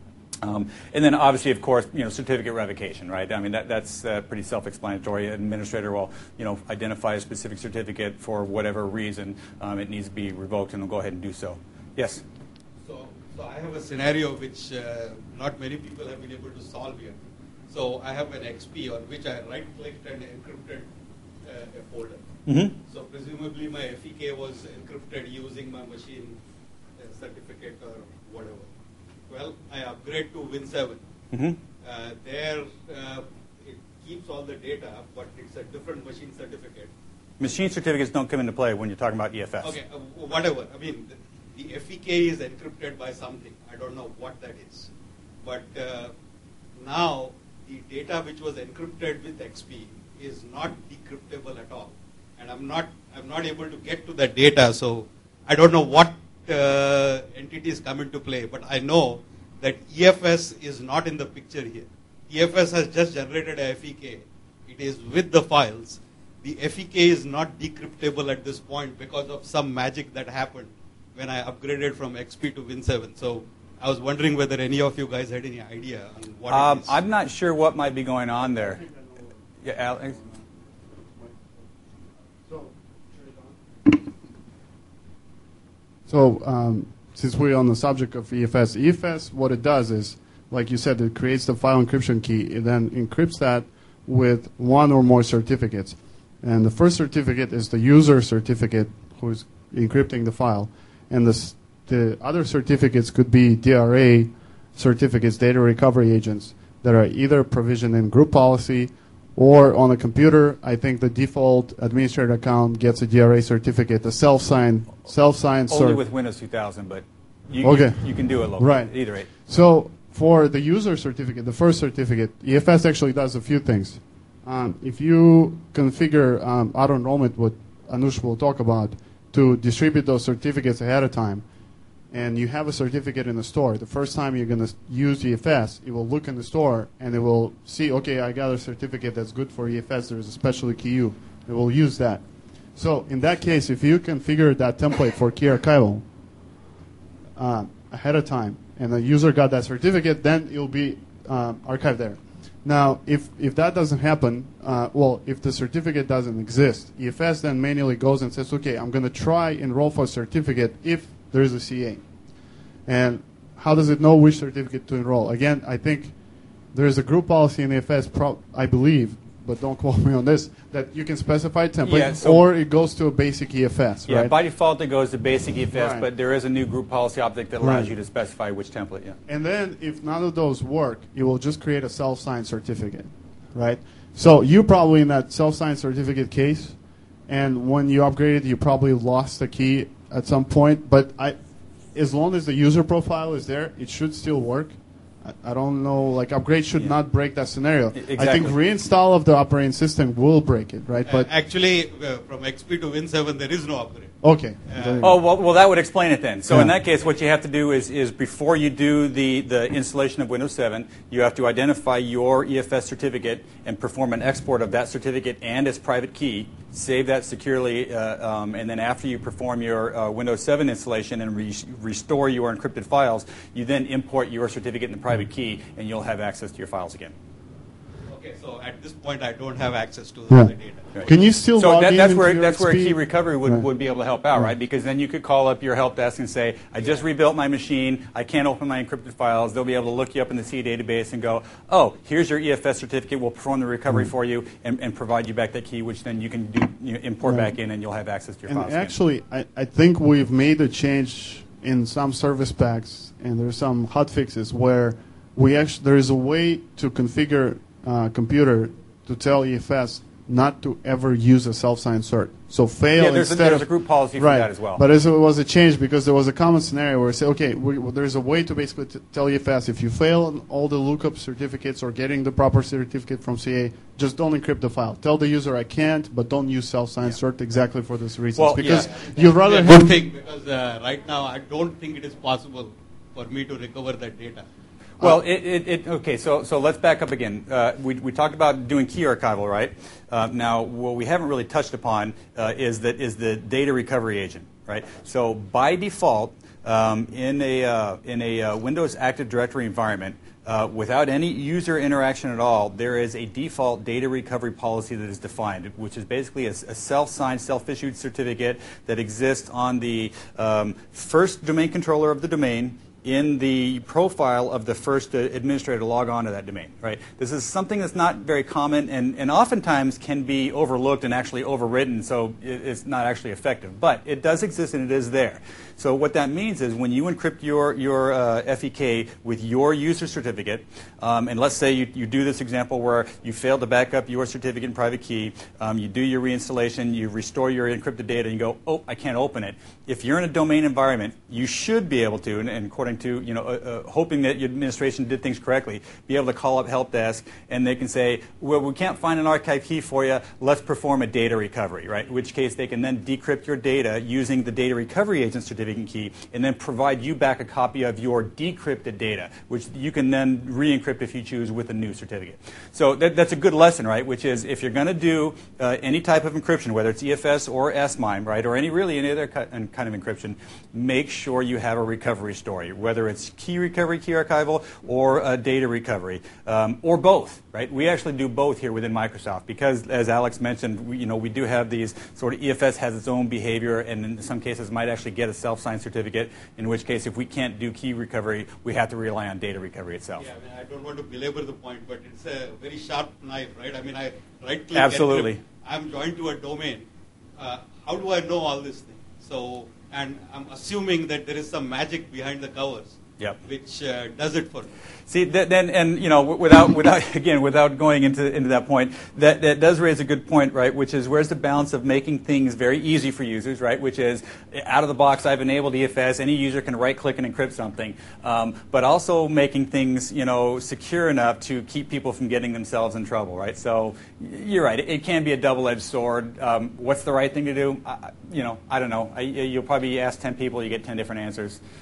Speaker 1: Um, and then, obviously, of course, you know, certificate revocation, right? I mean, that, that's uh, pretty self-explanatory. An administrator will, you know, identify a specific certificate for whatever reason um, it needs to be revoked, and they'll go ahead and do so. Yes.
Speaker 2: So, so I have a scenario which uh, not many people have been able to solve yet. So I have an X P on which I right-clicked and encrypted uh, a folder.
Speaker 1: Mm-hmm.
Speaker 2: So presumably my F E K was encrypted using my machine uh, certificate or whatever. Well, I upgrade to Win seven.
Speaker 1: Mm-hmm.
Speaker 2: Uh, there, uh, it keeps all the data, but it's a different machine certificate.
Speaker 1: Machine certificates don't come into play when you're talking about E F S.
Speaker 2: Okay, uh, whatever. I mean, the, the F E K is encrypted by something. I don't know what that is. But uh, now, the data which was encrypted with X P is not decryptable at all. And I'm not, I'm not able to get to that data, so I don't know what Uh, entities come into play, but I know that E F S is not in the picture here. E F S has just generated a F E K. It is with the files. The F E K is not decryptable at this point because of some magic that happened when I upgraded from X P to Win seven. So I was wondering whether any of you guys had any idea on what
Speaker 1: Um,
Speaker 2: it is.
Speaker 1: I'm not sure what might be going on there. Yeah, Alex?
Speaker 5: So um, since we're on the subject of E F S, E F S, what it does is, like you said, it creates the file encryption key. It then encrypts that with one or more certificates. And the first certificate is the user certificate who's encrypting the file. And the, the other certificates could be D R A certificates, data recovery agents, that are either provisioned in group policy or on a computer. I think the default administrator account gets a D R A certificate, a self-signed, self-signed
Speaker 1: Only
Speaker 5: cert.
Speaker 1: with Windows two thousand, but you,
Speaker 5: Okay.
Speaker 1: you, you can do it locally.
Speaker 5: Right.
Speaker 1: At either rate.
Speaker 5: So for the user certificate, the first certificate, E F S actually does a few things. Um, if you configure um, auto-enrollment, what Anush will talk about, to distribute those certificates ahead of time, and you have a certificate in the store, the first time you're going to use E F S, it will look in the store and it will see, okay, I got a certificate that's good for E F S, there's a special key U. It will use that. So in that case, if you configure that template for key archival uh, ahead of time, and the user got that certificate, then it will be um, archived there. Now, if, if that doesn't happen, uh, well, if the certificate doesn't exist, E F S then manually goes and says, okay, I'm going to try enroll for a certificate if there is a C A. And how does it know which certificate to enroll? Again, I think there is a group policy in E F S, pro I believe, but don't quote me on this, that you can specify a template,
Speaker 1: Yeah, so-
Speaker 5: or it goes to a basic E F S,
Speaker 1: Yeah,
Speaker 5: right?
Speaker 1: by default it goes to basic E F S,
Speaker 5: Right.
Speaker 1: but there is a new group policy object that allows
Speaker 5: Right.
Speaker 1: you to specify which template. Yeah.
Speaker 5: And then if none of those work, it will just create a self-signed certificate, right? So you probably in that self-signed certificate case, and when you upgraded, you probably lost the key at some point. But I, as long as the user profile is there, it should still work. I, I don't know, like upgrade should
Speaker 1: Yeah.
Speaker 5: not break that scenario.
Speaker 1: I-
Speaker 5: I think
Speaker 1: exactly.
Speaker 5: reinstall of the operating system will break it, right?
Speaker 2: Uh,
Speaker 5: But
Speaker 2: actually, uh, from X P to Win seven, there is no upgrade.
Speaker 5: okay.
Speaker 2: Uh,
Speaker 5: There you go.
Speaker 1: Oh, well, well, that would explain it then. So in
Speaker 5: Yeah.
Speaker 1: that case, what you have to do is, is before you do the, the installation of Windows seven, you have to identify your E F S certificate and perform an export of that certificate and its private key, save that securely, uh, um, and then after you perform your uh, Windows seven installation and re restore your encrypted files, you then import your certificate and the private key, and you'll have access to your files again.
Speaker 2: Okay, so at this point, I don't have access to
Speaker 5: Yeah.
Speaker 2: the data.
Speaker 1: Right.
Speaker 5: Can you still
Speaker 1: So
Speaker 5: log
Speaker 1: that,
Speaker 5: in
Speaker 1: that's
Speaker 5: into
Speaker 1: where
Speaker 5: your
Speaker 1: that's where
Speaker 5: X P?
Speaker 1: key recovery would,
Speaker 5: Right.
Speaker 1: would be able to help out, right? Because then you could call up your help desk and say, I just rebuilt my machine, I can't open my encrypted files. They'll be able to look you up in the C A database and go, oh, here's your E F S certificate. We'll perform the recovery for you and, and provide you back that key, which then you can do you know, import
Speaker 5: Right.
Speaker 1: back in, and you'll have access to your
Speaker 5: And
Speaker 1: files. again.
Speaker 5: actually, I, I think we've made a change in some service packs, and there's some hot fixes where we actually there is a way to configure uh, computer to tell E F S not to ever use a self-signed cert. So fail
Speaker 1: Yeah, there's a-
Speaker 5: instead
Speaker 1: there's
Speaker 5: of
Speaker 1: a group policy for
Speaker 5: right.
Speaker 1: that as well.
Speaker 5: But as it was a change because there was a common scenario where we say, okay, we, well, there's a way to basically t tell E F S if you fail on all the lookup certificates or getting the proper certificate from C A, just don't encrypt the file. Tell the user I can't, but don't use self-signed cert exactly for this reason.
Speaker 1: Well,
Speaker 5: because
Speaker 1: yeah.
Speaker 5: you'd rather
Speaker 2: Yeah,
Speaker 5: have
Speaker 2: good thing, because uh, right now, I don't think it is possible for me to recover that data.
Speaker 1: Well, it, it, it, okay, so, so let's back up again. Uh, we, we talked about doing key archival, right? Uh, now, what we haven't really touched upon uh, is, that, is the data recovery agent, right? So by default, um, in a, uh, in a uh, Windows Active Directory environment, uh, without any user interaction at all, there is a default data recovery policy that is defined, which is basically a, a self-signed, self-issued certificate that exists on the um, first domain controller of the domain, in the profile of the first uh, administrator to log on to that domain, right? This is something that's not very common and, and oftentimes can be overlooked and actually overwritten, so it, it's not actually effective. But it does exist and it is there. So what that means is when you encrypt your, your uh, F E K with your user certificate, um, and let's say you, you do this example where you fail to back up your certificate and private key, um, you do your reinstallation, you restore your encrypted data, and you go, oh, I can't open it. If you're in a domain environment, you should be able to, and, and according to, you know, uh, uh, hoping that your administration did things correctly, be able to call up help desk, and they can say, well, we can't find an archive key for you, let's perform a data recovery, right? In which case they can then decrypt your data using the data recovery agent certificate key, and then provide you back a copy of your decrypted data, which you can then re-encrypt if you choose with a new certificate. So that, that's a good lesson, right? Which is if you're going to do uh, any type of encryption, whether it's E F S or S MIME, right, or any really any other kind of encryption, make sure you have a recovery story, whether it's key recovery, key archival, or uh, data recovery, um, or both, right? We actually do both here within Microsoft because, as Alex mentioned, we, you know, we do have these sort of E F S has its own behavior, and in some cases might actually get a self-signed certificate, in which case if we can't do key recovery, we have to rely on data recovery itself.
Speaker 2: Yeah, I mean, I don't want to belabor the point, but it's a very sharp knife, right? I mean, I right-click.
Speaker 1: Absolutely.
Speaker 2: encrypt. I'm joined to a domain. Uh, how do I know all this thing? So, and I'm assuming that there is some magic behind the covers,
Speaker 1: Yep.
Speaker 2: which uh, does it for me.
Speaker 1: See, that, then, and you know, without, without, again, without going into into that point, that that does raise a good point, right? Which is where's the balance of making things very easy for users, right? Which is out of the box, I've enabled E F S. Any user can right-click and encrypt something, um, but also making things, you know, secure enough to keep people from getting themselves in trouble, right? So you're right; it, it can be a double-edged sword. Um, what's the right thing to do? I, you know, I don't know. I, you'll probably ask ten people, you get ten different answers.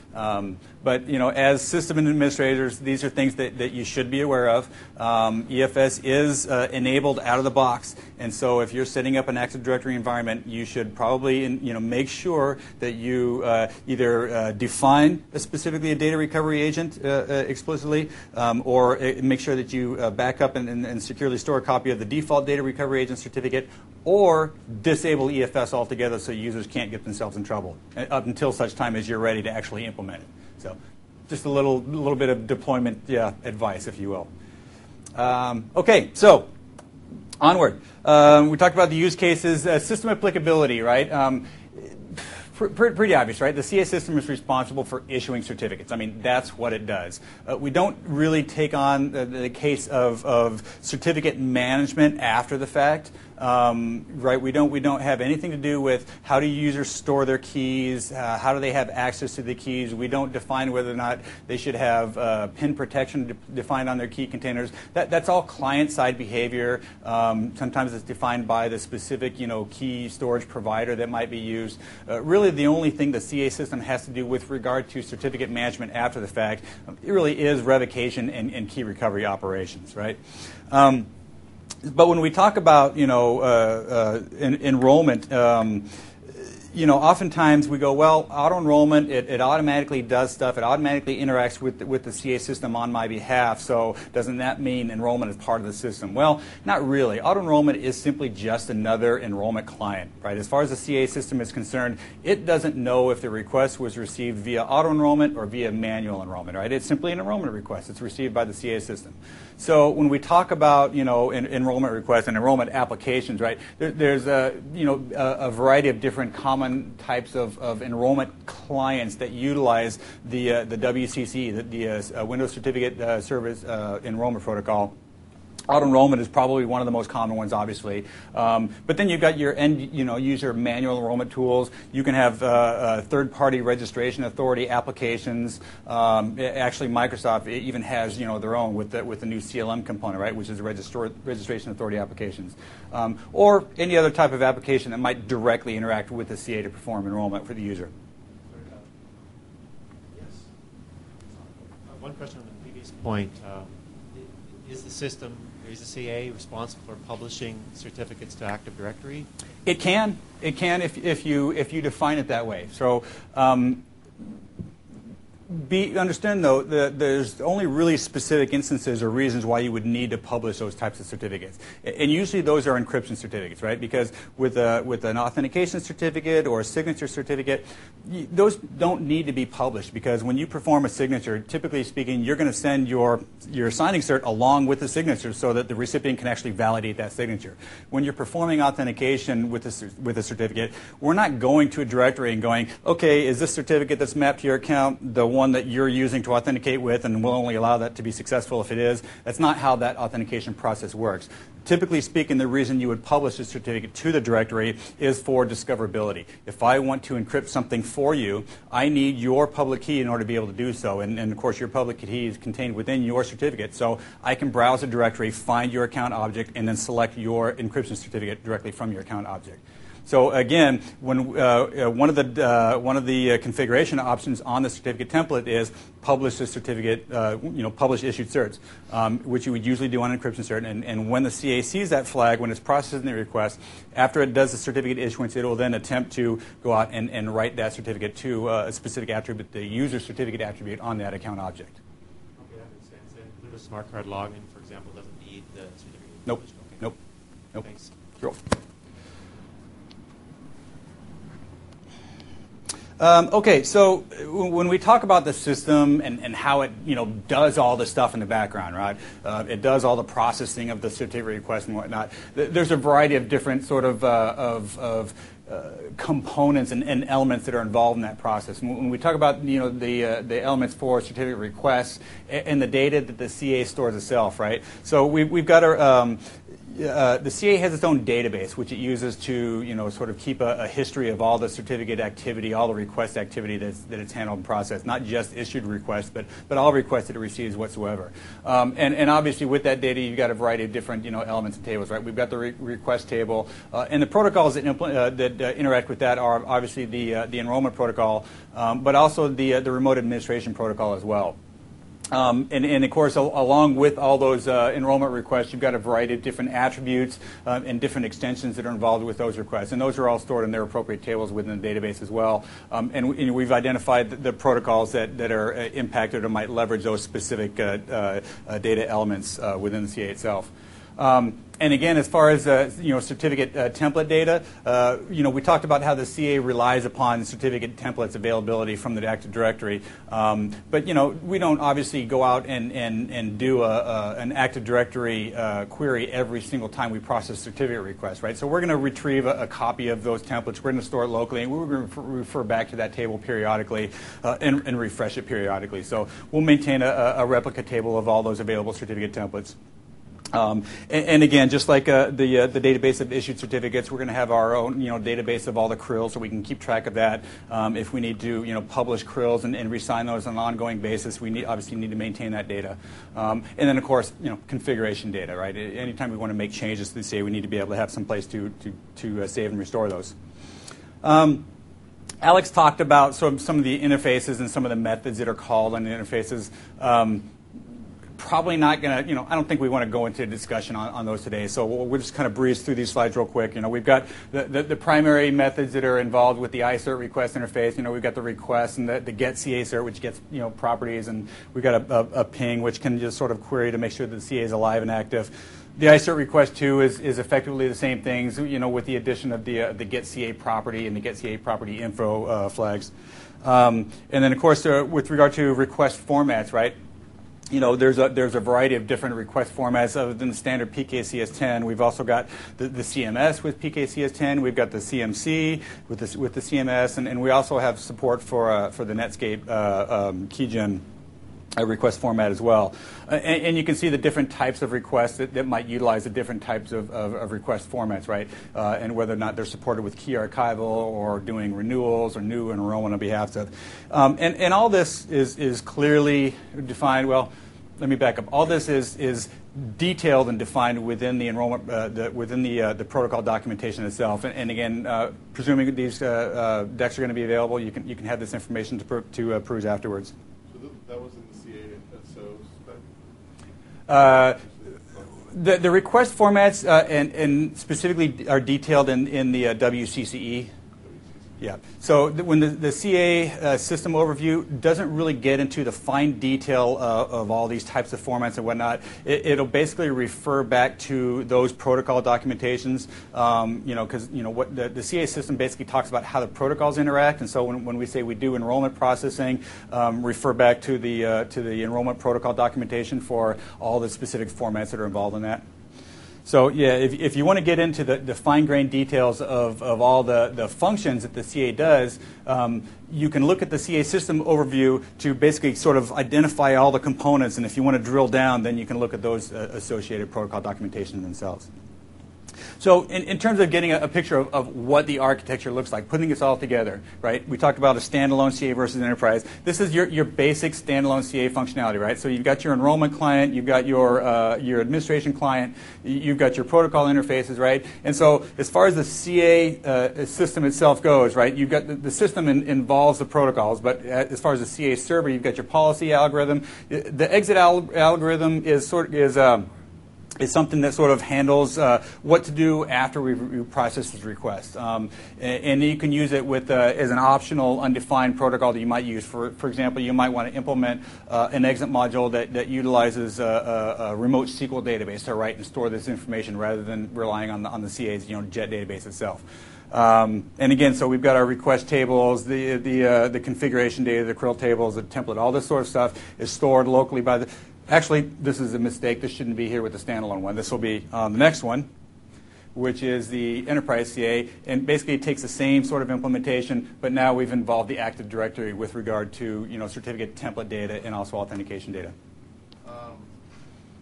Speaker 1: Um, but you know, as system administrators, these are things that, that you should be aware of. Um, E F S is uh, enabled out of the box, and so if you're setting up an Active Directory environment, you should probably in, you know make sure that you uh, either uh, define a specifically a data recovery agent uh, uh, explicitly, um, or uh, make sure that you uh, back up and, and, and securely store a copy of the default data recovery agent certificate, or disable E F S altogether so users can't get themselves in trouble uh, up until such time as you're ready to actually implement it. So just a little little bit of deployment yeah, advice, if you will. Um, okay, so onward. Um, we talked about the use cases, uh, system applicability, right? Um, pr pr pretty obvious, right? The C A system is responsible for issuing certificates. I mean, that's what it does. Uh, we don't really take on the, the case of, of certificate management after the fact. Um, right, we don't we don't have anything to do with how do users store their keys, uh, how do they have access to the keys. We don't define whether or not they should have uh, PIN protection de defined on their key containers. That that's all client-side behavior. Um, sometimes it's defined by the specific you know key storage provider that might be used. Uh, really, the only thing the C A system has to do with regard to certificate management after the fact, it really is revocation and, and key recovery operations, right? Um, But when we talk about, you know, uh, uh, en enrollment, um, you know, oftentimes we go, well, auto-enrollment, it, it automatically does stuff. It automatically interacts with the, with the C A system on my behalf. So doesn't that mean enrollment is part of the system? Well, not really. Auto-enrollment is simply just another enrollment client, right? As far as the C A system is concerned, it doesn't know if the request was received via auto-enrollment or via manual enrollment, right? It's simply an enrollment request. It's received by the C A system. So when we talk about, you know, en enrollment requests and enrollment applications, right, there, there's a, you know, a, a variety of different common types of, of enrollment clients that utilize the, uh, the W C C, the, the uh, Windows Certificate uh, Service uh, Enrollment Protocol. Auto-enrollment is probably one of the most common ones, obviously. Um, but then you've got your end you know, user manual enrollment tools. You can have uh, uh, third-party registration authority applications. Um, actually, Microsoft even has you know, their own with the, with the new C L M component, right, which is the registra registration authority applications. Um, or any other type of application that might directly interact with the C A to perform enrollment for the user.
Speaker 3: Yes. Uh, one question on the previous point. Uh, is the system, is the C A responsible for publishing certificates to Active Directory?
Speaker 1: It can. It can if, if, you, if you define it that way. So um, be, understand, though, that there's only really specific instances or reasons why you would need to publish those types of certificates. And usually those are encryption certificates, right? Because with, a, with an authentication certificate or a signature certificate, you, those don't need to be published because when you perform a signature, typically speaking, you're going to send your, your signing cert along with the signature so that the recipient can actually validate that signature. When you're performing authentication with a, with a certificate, we're not going to a directory and going, okay, is this certificate that's mapped to your account the one that you're using to authenticate with, and we'll only allow that to be successful if it is. That's not how that authentication process works. Typically speaking, the reason you would publish a certificate to the directory is for discoverability. If I want to encrypt something for you, I need your public key in order to be able to do so. And, and of course, your public key is contained within your certificate. So I can browse a directory, find your account object, and then select your encryption certificate directly from your account object. So again, when uh, one of the uh, one of the uh, configuration options on the certificate template is publish a certificate, uh, you know, publish issued certs, um, which you would usually do on encryption cert. And, and when the C A sees that flag, when it's processing the request, after it does the certificate issuance, it will then attempt to go out and, and write that certificate to uh, a specific attribute, the user certificate attribute on that account object.
Speaker 3: Okay, that makes sense. And Windows Smart Card login, for example, doesn't need the certificate.
Speaker 1: Nope.
Speaker 3: Okay.
Speaker 1: Nope. Nope.
Speaker 3: Thanks.
Speaker 1: Sure. Um, okay, so when we talk about the system and, and how it you know does all the stuff in the background, right? Uh, it does all the processing of the certificate request and whatnot. There's a variety of different sort of uh, of, of uh, components and, and elements that are involved in that process. When we talk about you know the uh, the elements for certificate requests and the data that the C A stores itself, right? So we, we've got our um, uh, the C A has its own database, which it uses to, you know, sort of keep a, a history of all the certificate activity, all the request activity that's, that it's handled and processed, not just issued requests, but, but all requests that it receives whatsoever. Um, and, and obviously with that data, you've got a variety of different, you know, elements and tables, right? We've got the re request table, uh, and the protocols that, impl uh, that uh, interact with that are obviously the, uh, the enrollment protocol, um, but also the, uh, the remote administration protocol as well. Um, and, and of course, al along with all those uh, enrollment requests, you've got a variety of different attributes uh, and different extensions that are involved with those requests. And those are all stored in their appropriate tables within the database as well. Um, and, and we've identified the, the protocols that, that are uh, impacted or might leverage those specific uh, uh, uh, data elements uh, within the C A itself. Um, and again, as far as uh, you know, certificate uh, template data, uh, you know, we talked about how the C A relies upon certificate templates availability from the Active Directory. Um, but you know, we don't obviously go out and and and do a, a, an Active Directory uh, query every single time we process certificate requests, right? So we're going to retrieve a, a copy of those templates. We're going to store it locally, and we're going to refer back to that table periodically uh, and, and refresh it periodically. So we'll maintain a, a replica table of all those available certificate templates. Um, and, and again, just like uh, the uh, the database of issued certificates, we're going to have our own you know database of all the C R I Ls, so we can keep track of that. Um, if we need to you know publish C R I Ls and, and resign those on an ongoing basis, we need, obviously need to maintain that data. Um, and then of course you know configuration data, right? Anytime we want to make changes to the C A, we need to be able to have some place to to to uh, save and restore those. Um, Alex talked about some some of the interfaces and some of the methods that are called on the interfaces. Um, Probably not going to, you know, I don't think we want to go into a discussion on, on those today. So we'll, we'll just kind of breeze through these slides real quick. You know, we've got the, the, the primary methods that are involved with the I CERT request interface. You know, we've got the request and the, the get C A cert, which gets, you know, properties. And we've got a, a, a ping, which can just sort of query to make sure that the C A is alive and active. The I CERT request two is, is effectively the same things, you know, with the addition of the, uh, the get C A property and the get C A property info uh, flags. Um, and then, of course, uh, with regard to request formats, right? You know, there's a there's a variety of different request formats other than the standard P K C S ten. We've also got the, the C M S with P K C S ten. We've got the C M C with the with the C M S, and, and we also have support for uh, for the Netscape uh, um, KeyGen uh, request format as well. Uh, and, and you can see the different types of requests that, that might utilize the different types of, of, of request formats, right? Uh, and whether or not they're supported with key archival or doing renewals or new enrollment on behalf of. Um, and, and all this is, is clearly defined. Well, let me back up. All this is, is detailed and defined within the enrollment, uh, the, within the, uh, the protocol documentation itself. And, and again, uh, presuming these uh, uh, decks are going to be available, you can, you can have this information to, per, to uh, peruse afterwards.
Speaker 6: So th that was in the C A S O spec?
Speaker 1: Uh, the, the request formats uh, and, and specifically are detailed in, in the uh, W C C E. Yeah. So th when the, the C A uh, system overview doesn't really get into the fine detail uh, of all these types of formats and whatnot, it, it'll basically refer back to those protocol documentations. Um, you know, because you know what the, the C A system basically talks about how the protocols interact, and so when, when we say we do enrollment processing, um, refer back to the uh, to the enrollment protocol documentation for all the specific formats that are involved in that. So yeah, if, if you want to get into the, the fine-grained details of, of all the, the functions that the C A does, um, you can look at the C A system overview to basically sort of identify all the components. And if you want to drill down, then you can look at those uh, associated protocol documentation themselves. So in, in terms of getting a, a picture of, of what the architecture looks like, putting this all together, right? We talked about a standalone C A versus enterprise. This is your, your basic standalone C A functionality, right? So you've got your enrollment client, you've got your, uh, your administration client, you've got your protocol interfaces, right? And so as far as the C A uh, system itself goes, right, you've got the, the system in, involves the protocols, but as far as the C A server, you've got your policy algorithm. The exit al algorithm is sort is um, is something that sort of handles uh, what to do after we, we process this request. Um, and, and you can use it with uh, as an optional undefined protocol that you might use. For, for example, you might want to implement uh, an exit module that, that utilizes a, a, a remote S Q L database to write and store this information rather than relying on the, on the C A's you know, Jet database itself. Um, and again, so we've got our request tables, the the uh, the configuration data, the C R I L tables, the template, all this sort of stuff is stored locally by the. Actually, this is a mistake. This shouldn't be here with the standalone one. This will be on the next one, which is the enterprise C A, and basically it takes the same sort of implementation, but now we've involved the Active Directory with regard to you know certificate template data and also authentication data.
Speaker 6: Um,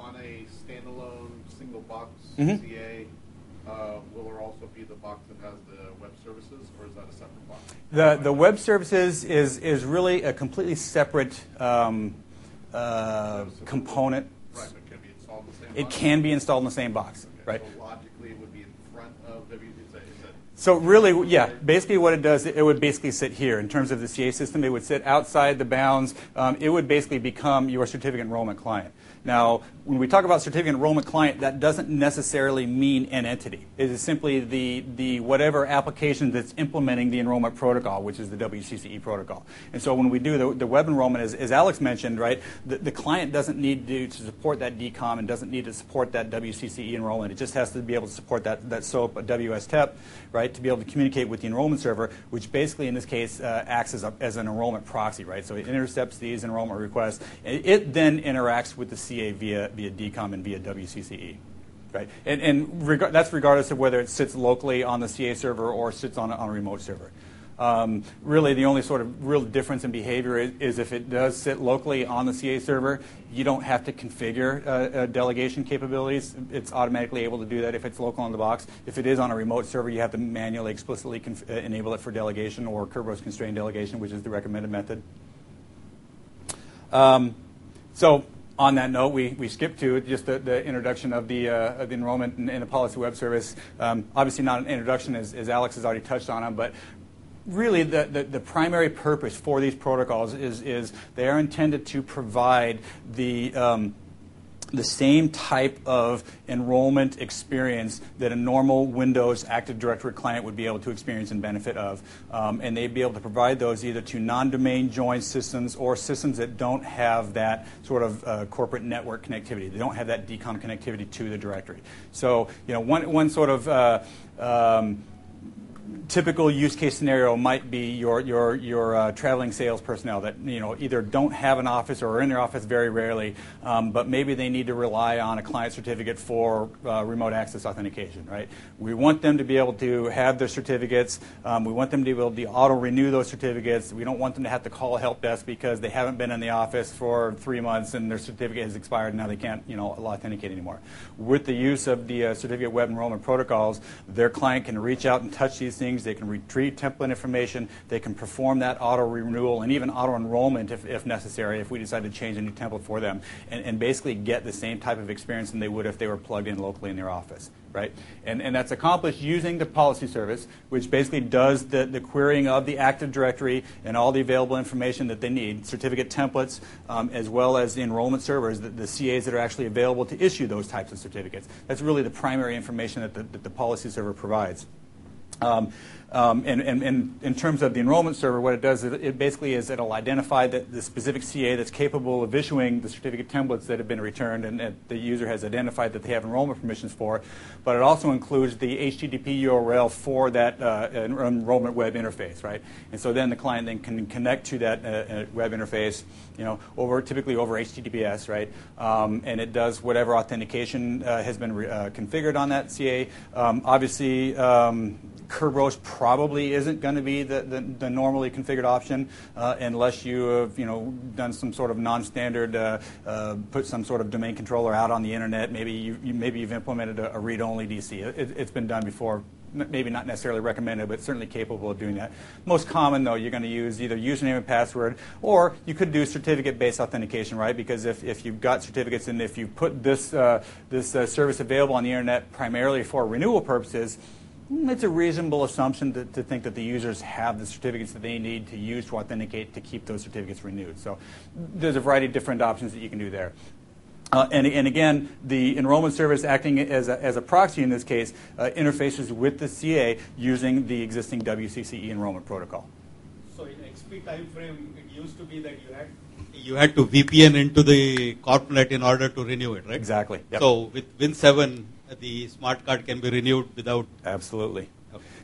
Speaker 6: on a standalone single box
Speaker 1: Mhm.
Speaker 6: C A, uh, will there also be the box that has the web services, or is that a separate box?
Speaker 1: The the web services is is really a completely separate um, uh, component.
Speaker 6: Right, but can it be installed in the same
Speaker 1: It
Speaker 6: box?
Speaker 1: can be installed in the same box,
Speaker 6: Okay,
Speaker 1: right?
Speaker 6: So logically, it would be in front of W. Is that, is that
Speaker 1: So really, yeah, basically what it does, it would basically sit here. In terms of the C A system, it would sit outside the bounds. Um, it would basically become your certificate enrollment client. Now, when we talk about certificate enrollment client, that doesn't necessarily mean an entity. It is simply the, the whatever application that's implementing the enrollment protocol, which is the W C C E protocol. And so when we do the, the web enrollment, as, as Alex mentioned, right, the, the client doesn't need to, to support that D COM and doesn't need to support that W C C E enrollment. It just has to be able to support that, that SOAP, a W S T E P, right, to be able to communicate with the enrollment server, which basically in this case uh, acts as, a, as an enrollment proxy, right? So it intercepts these enrollment requests. And it then interacts with the C A via, via D COM and via W C C E. Right, and, and reg- that's regardless of whether it sits locally on the C A server or sits on a, on a remote server. Um, really, the only sort of real difference in behavior is, is if it does sit locally on the C A server, you don't have to configure uh, uh, delegation capabilities. It's automatically able to do that if it's local on the box. If it is on a remote server, you have to manually explicitly conf- uh, enable it for delegation or Kerberos constrained delegation, which is the recommended method. Um, so. On that note, we, we skipped to just the, the introduction of the, uh, of the enrollment and, and the policy web service. Um, obviously not an introduction, as, as Alex has already touched on them, but really the, the, the primary purpose for these protocols is, is they are intended to provide the, um, the same type of enrollment experience that a normal Windows Active Directory client would be able to experience and benefit of. Um, and they'd be able to provide those either to non-domain joined systems or systems that don't have that sort of uh, corporate network connectivity. They don't have that D COM connectivity to the directory. So, you know, one, one sort of uh, um, typical use case scenario might be your your your uh, traveling sales personnel that you know either don't have an office or are in their office very rarely, um, but maybe they need to rely on a client certificate for uh, remote access authentication. Right? We want them to be able to have their certificates. Um, we want them to be able to auto renew those certificates. We don't want them to have to call a help desk because they haven't been in the office for three months and their certificate has expired and now they can't you know authenticate anymore. With the use of the uh, certificate web enrollment protocols, their client can reach out and touch these things. They can retrieve template information. They can perform that auto renewal and even auto enrollment if, if necessary, if we decide to change a new template for them, and, and basically get the same type of experience than they would if they were plugged in locally in their office. Right? And, and that's accomplished using the policy service, which basically does the, the querying of the Active Directory and all the available information that they need, certificate templates, um, as well as the enrollment servers, the, the C As that are actually available to issue those types of certificates. That's really the primary information that the, that the policy server provides. Um, um, and, and, and in terms of the enrollment server, what it does is it basically is it'll identify the, the specific C A that's capable of issuing the certificate templates that have been returned and that the user has identified that they have enrollment permissions for. But it also includes the H T T P U R L for that uh, enrollment web interface, right? And so then the client then can connect to that uh, web interface, you know, over typically over H T T P S, right? Um, and it does whatever authentication uh, has been re- uh, configured on that C A. Um, obviously. Um, Kerberos probably isn't going to be the, the, the normally configured option uh, unless you have you know done some sort of non-standard, uh, uh, put some sort of domain controller out on the internet. Maybe you, you maybe you've implemented a, a read-only D C. It, it's been done before. Maybe not necessarily recommended, but certainly capable of doing that. Most common, though, you're going to use either username and password, or you could do certificate-based authentication, right? Because if, if you've got certificates and if you put this uh, this uh, service available on the internet primarily for renewal purposes, it's a reasonable assumption to, to think that the users have the certificates that they need to use to authenticate to keep those certificates renewed. So there's a variety of different options that you can do there. Uh, and, and again, the enrollment service acting as a, as a proxy in this case uh, interfaces with the C A using the existing W C C E enrollment protocol.
Speaker 2: So in X P time frame, it used to be that you had you had to V P N into the CorpNet in order to renew it, right?
Speaker 1: Exactly. Yep.
Speaker 2: So with Win seven, the smart card can be renewed without.
Speaker 1: Absolutely.
Speaker 2: Okay.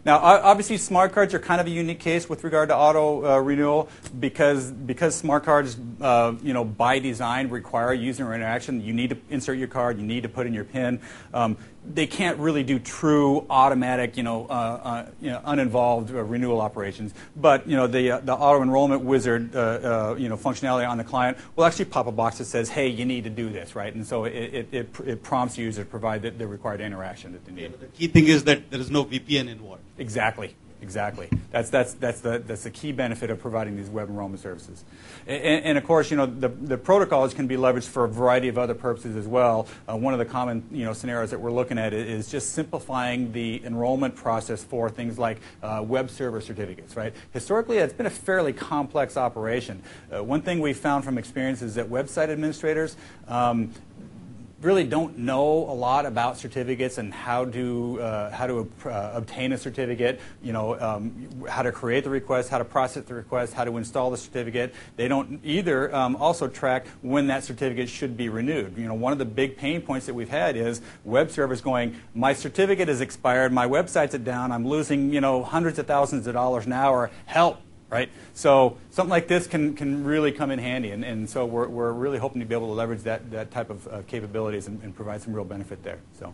Speaker 1: Now, o- obviously, smart cards are kind of a unique case with regard to auto uh, renewal because because smart cards, uh, you know, by design require user interaction. You need to insert your card. You need to put in your PIN. Um, they can't really do true automatic, you know, uh, uh, you know uninvolved uh, renewal operations. But you know, the uh, the auto enrollment wizard, uh, uh, you know, functionality on the client will actually pop a box that says, "Hey, you need to do this," right? And so it it, it, it prompts users to provide the, the required interaction that they need.
Speaker 2: Yeah, but the key thing is that there is no V P N involved.
Speaker 1: Exactly. Exactly. That's that's that's the that's the key benefit of providing these web enrollment services. And, and of course, you know, the the protocols can be leveraged for a variety of other purposes as well. Uh, one of the common you know scenarios that we're looking at is just simplifying the enrollment process for things like uh, web server certificates. Right. Historically, it's been a fairly complex operation. Uh, one thing we found from experience is that website administrators. Um, really don't know a lot about certificates and how to uh, how to uh, obtain a certificate. You know, um, how to create the request, how to process the request, how to install the certificate. They don't either um, also track when that certificate should be renewed. You know, one of the big pain points that we've had is web servers going, my certificate is expired, my website's down, I'm losing you know hundreds of thousands of dollars an hour. Help. Right? So something like this can, can really come in handy, and, and so we're, we're really hoping to be able to leverage that, that type of uh, capabilities and, and provide some real benefit there. So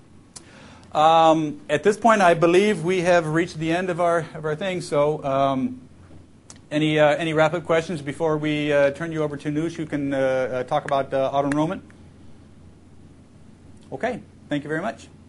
Speaker 1: um, at this point, I believe we have reached the end of our, of our thing. So um, any, uh, any wrap-up questions before we uh, turn you over to Noosh, who can uh, uh, talk about uh, auto enrollment? Okay. Thank you very much.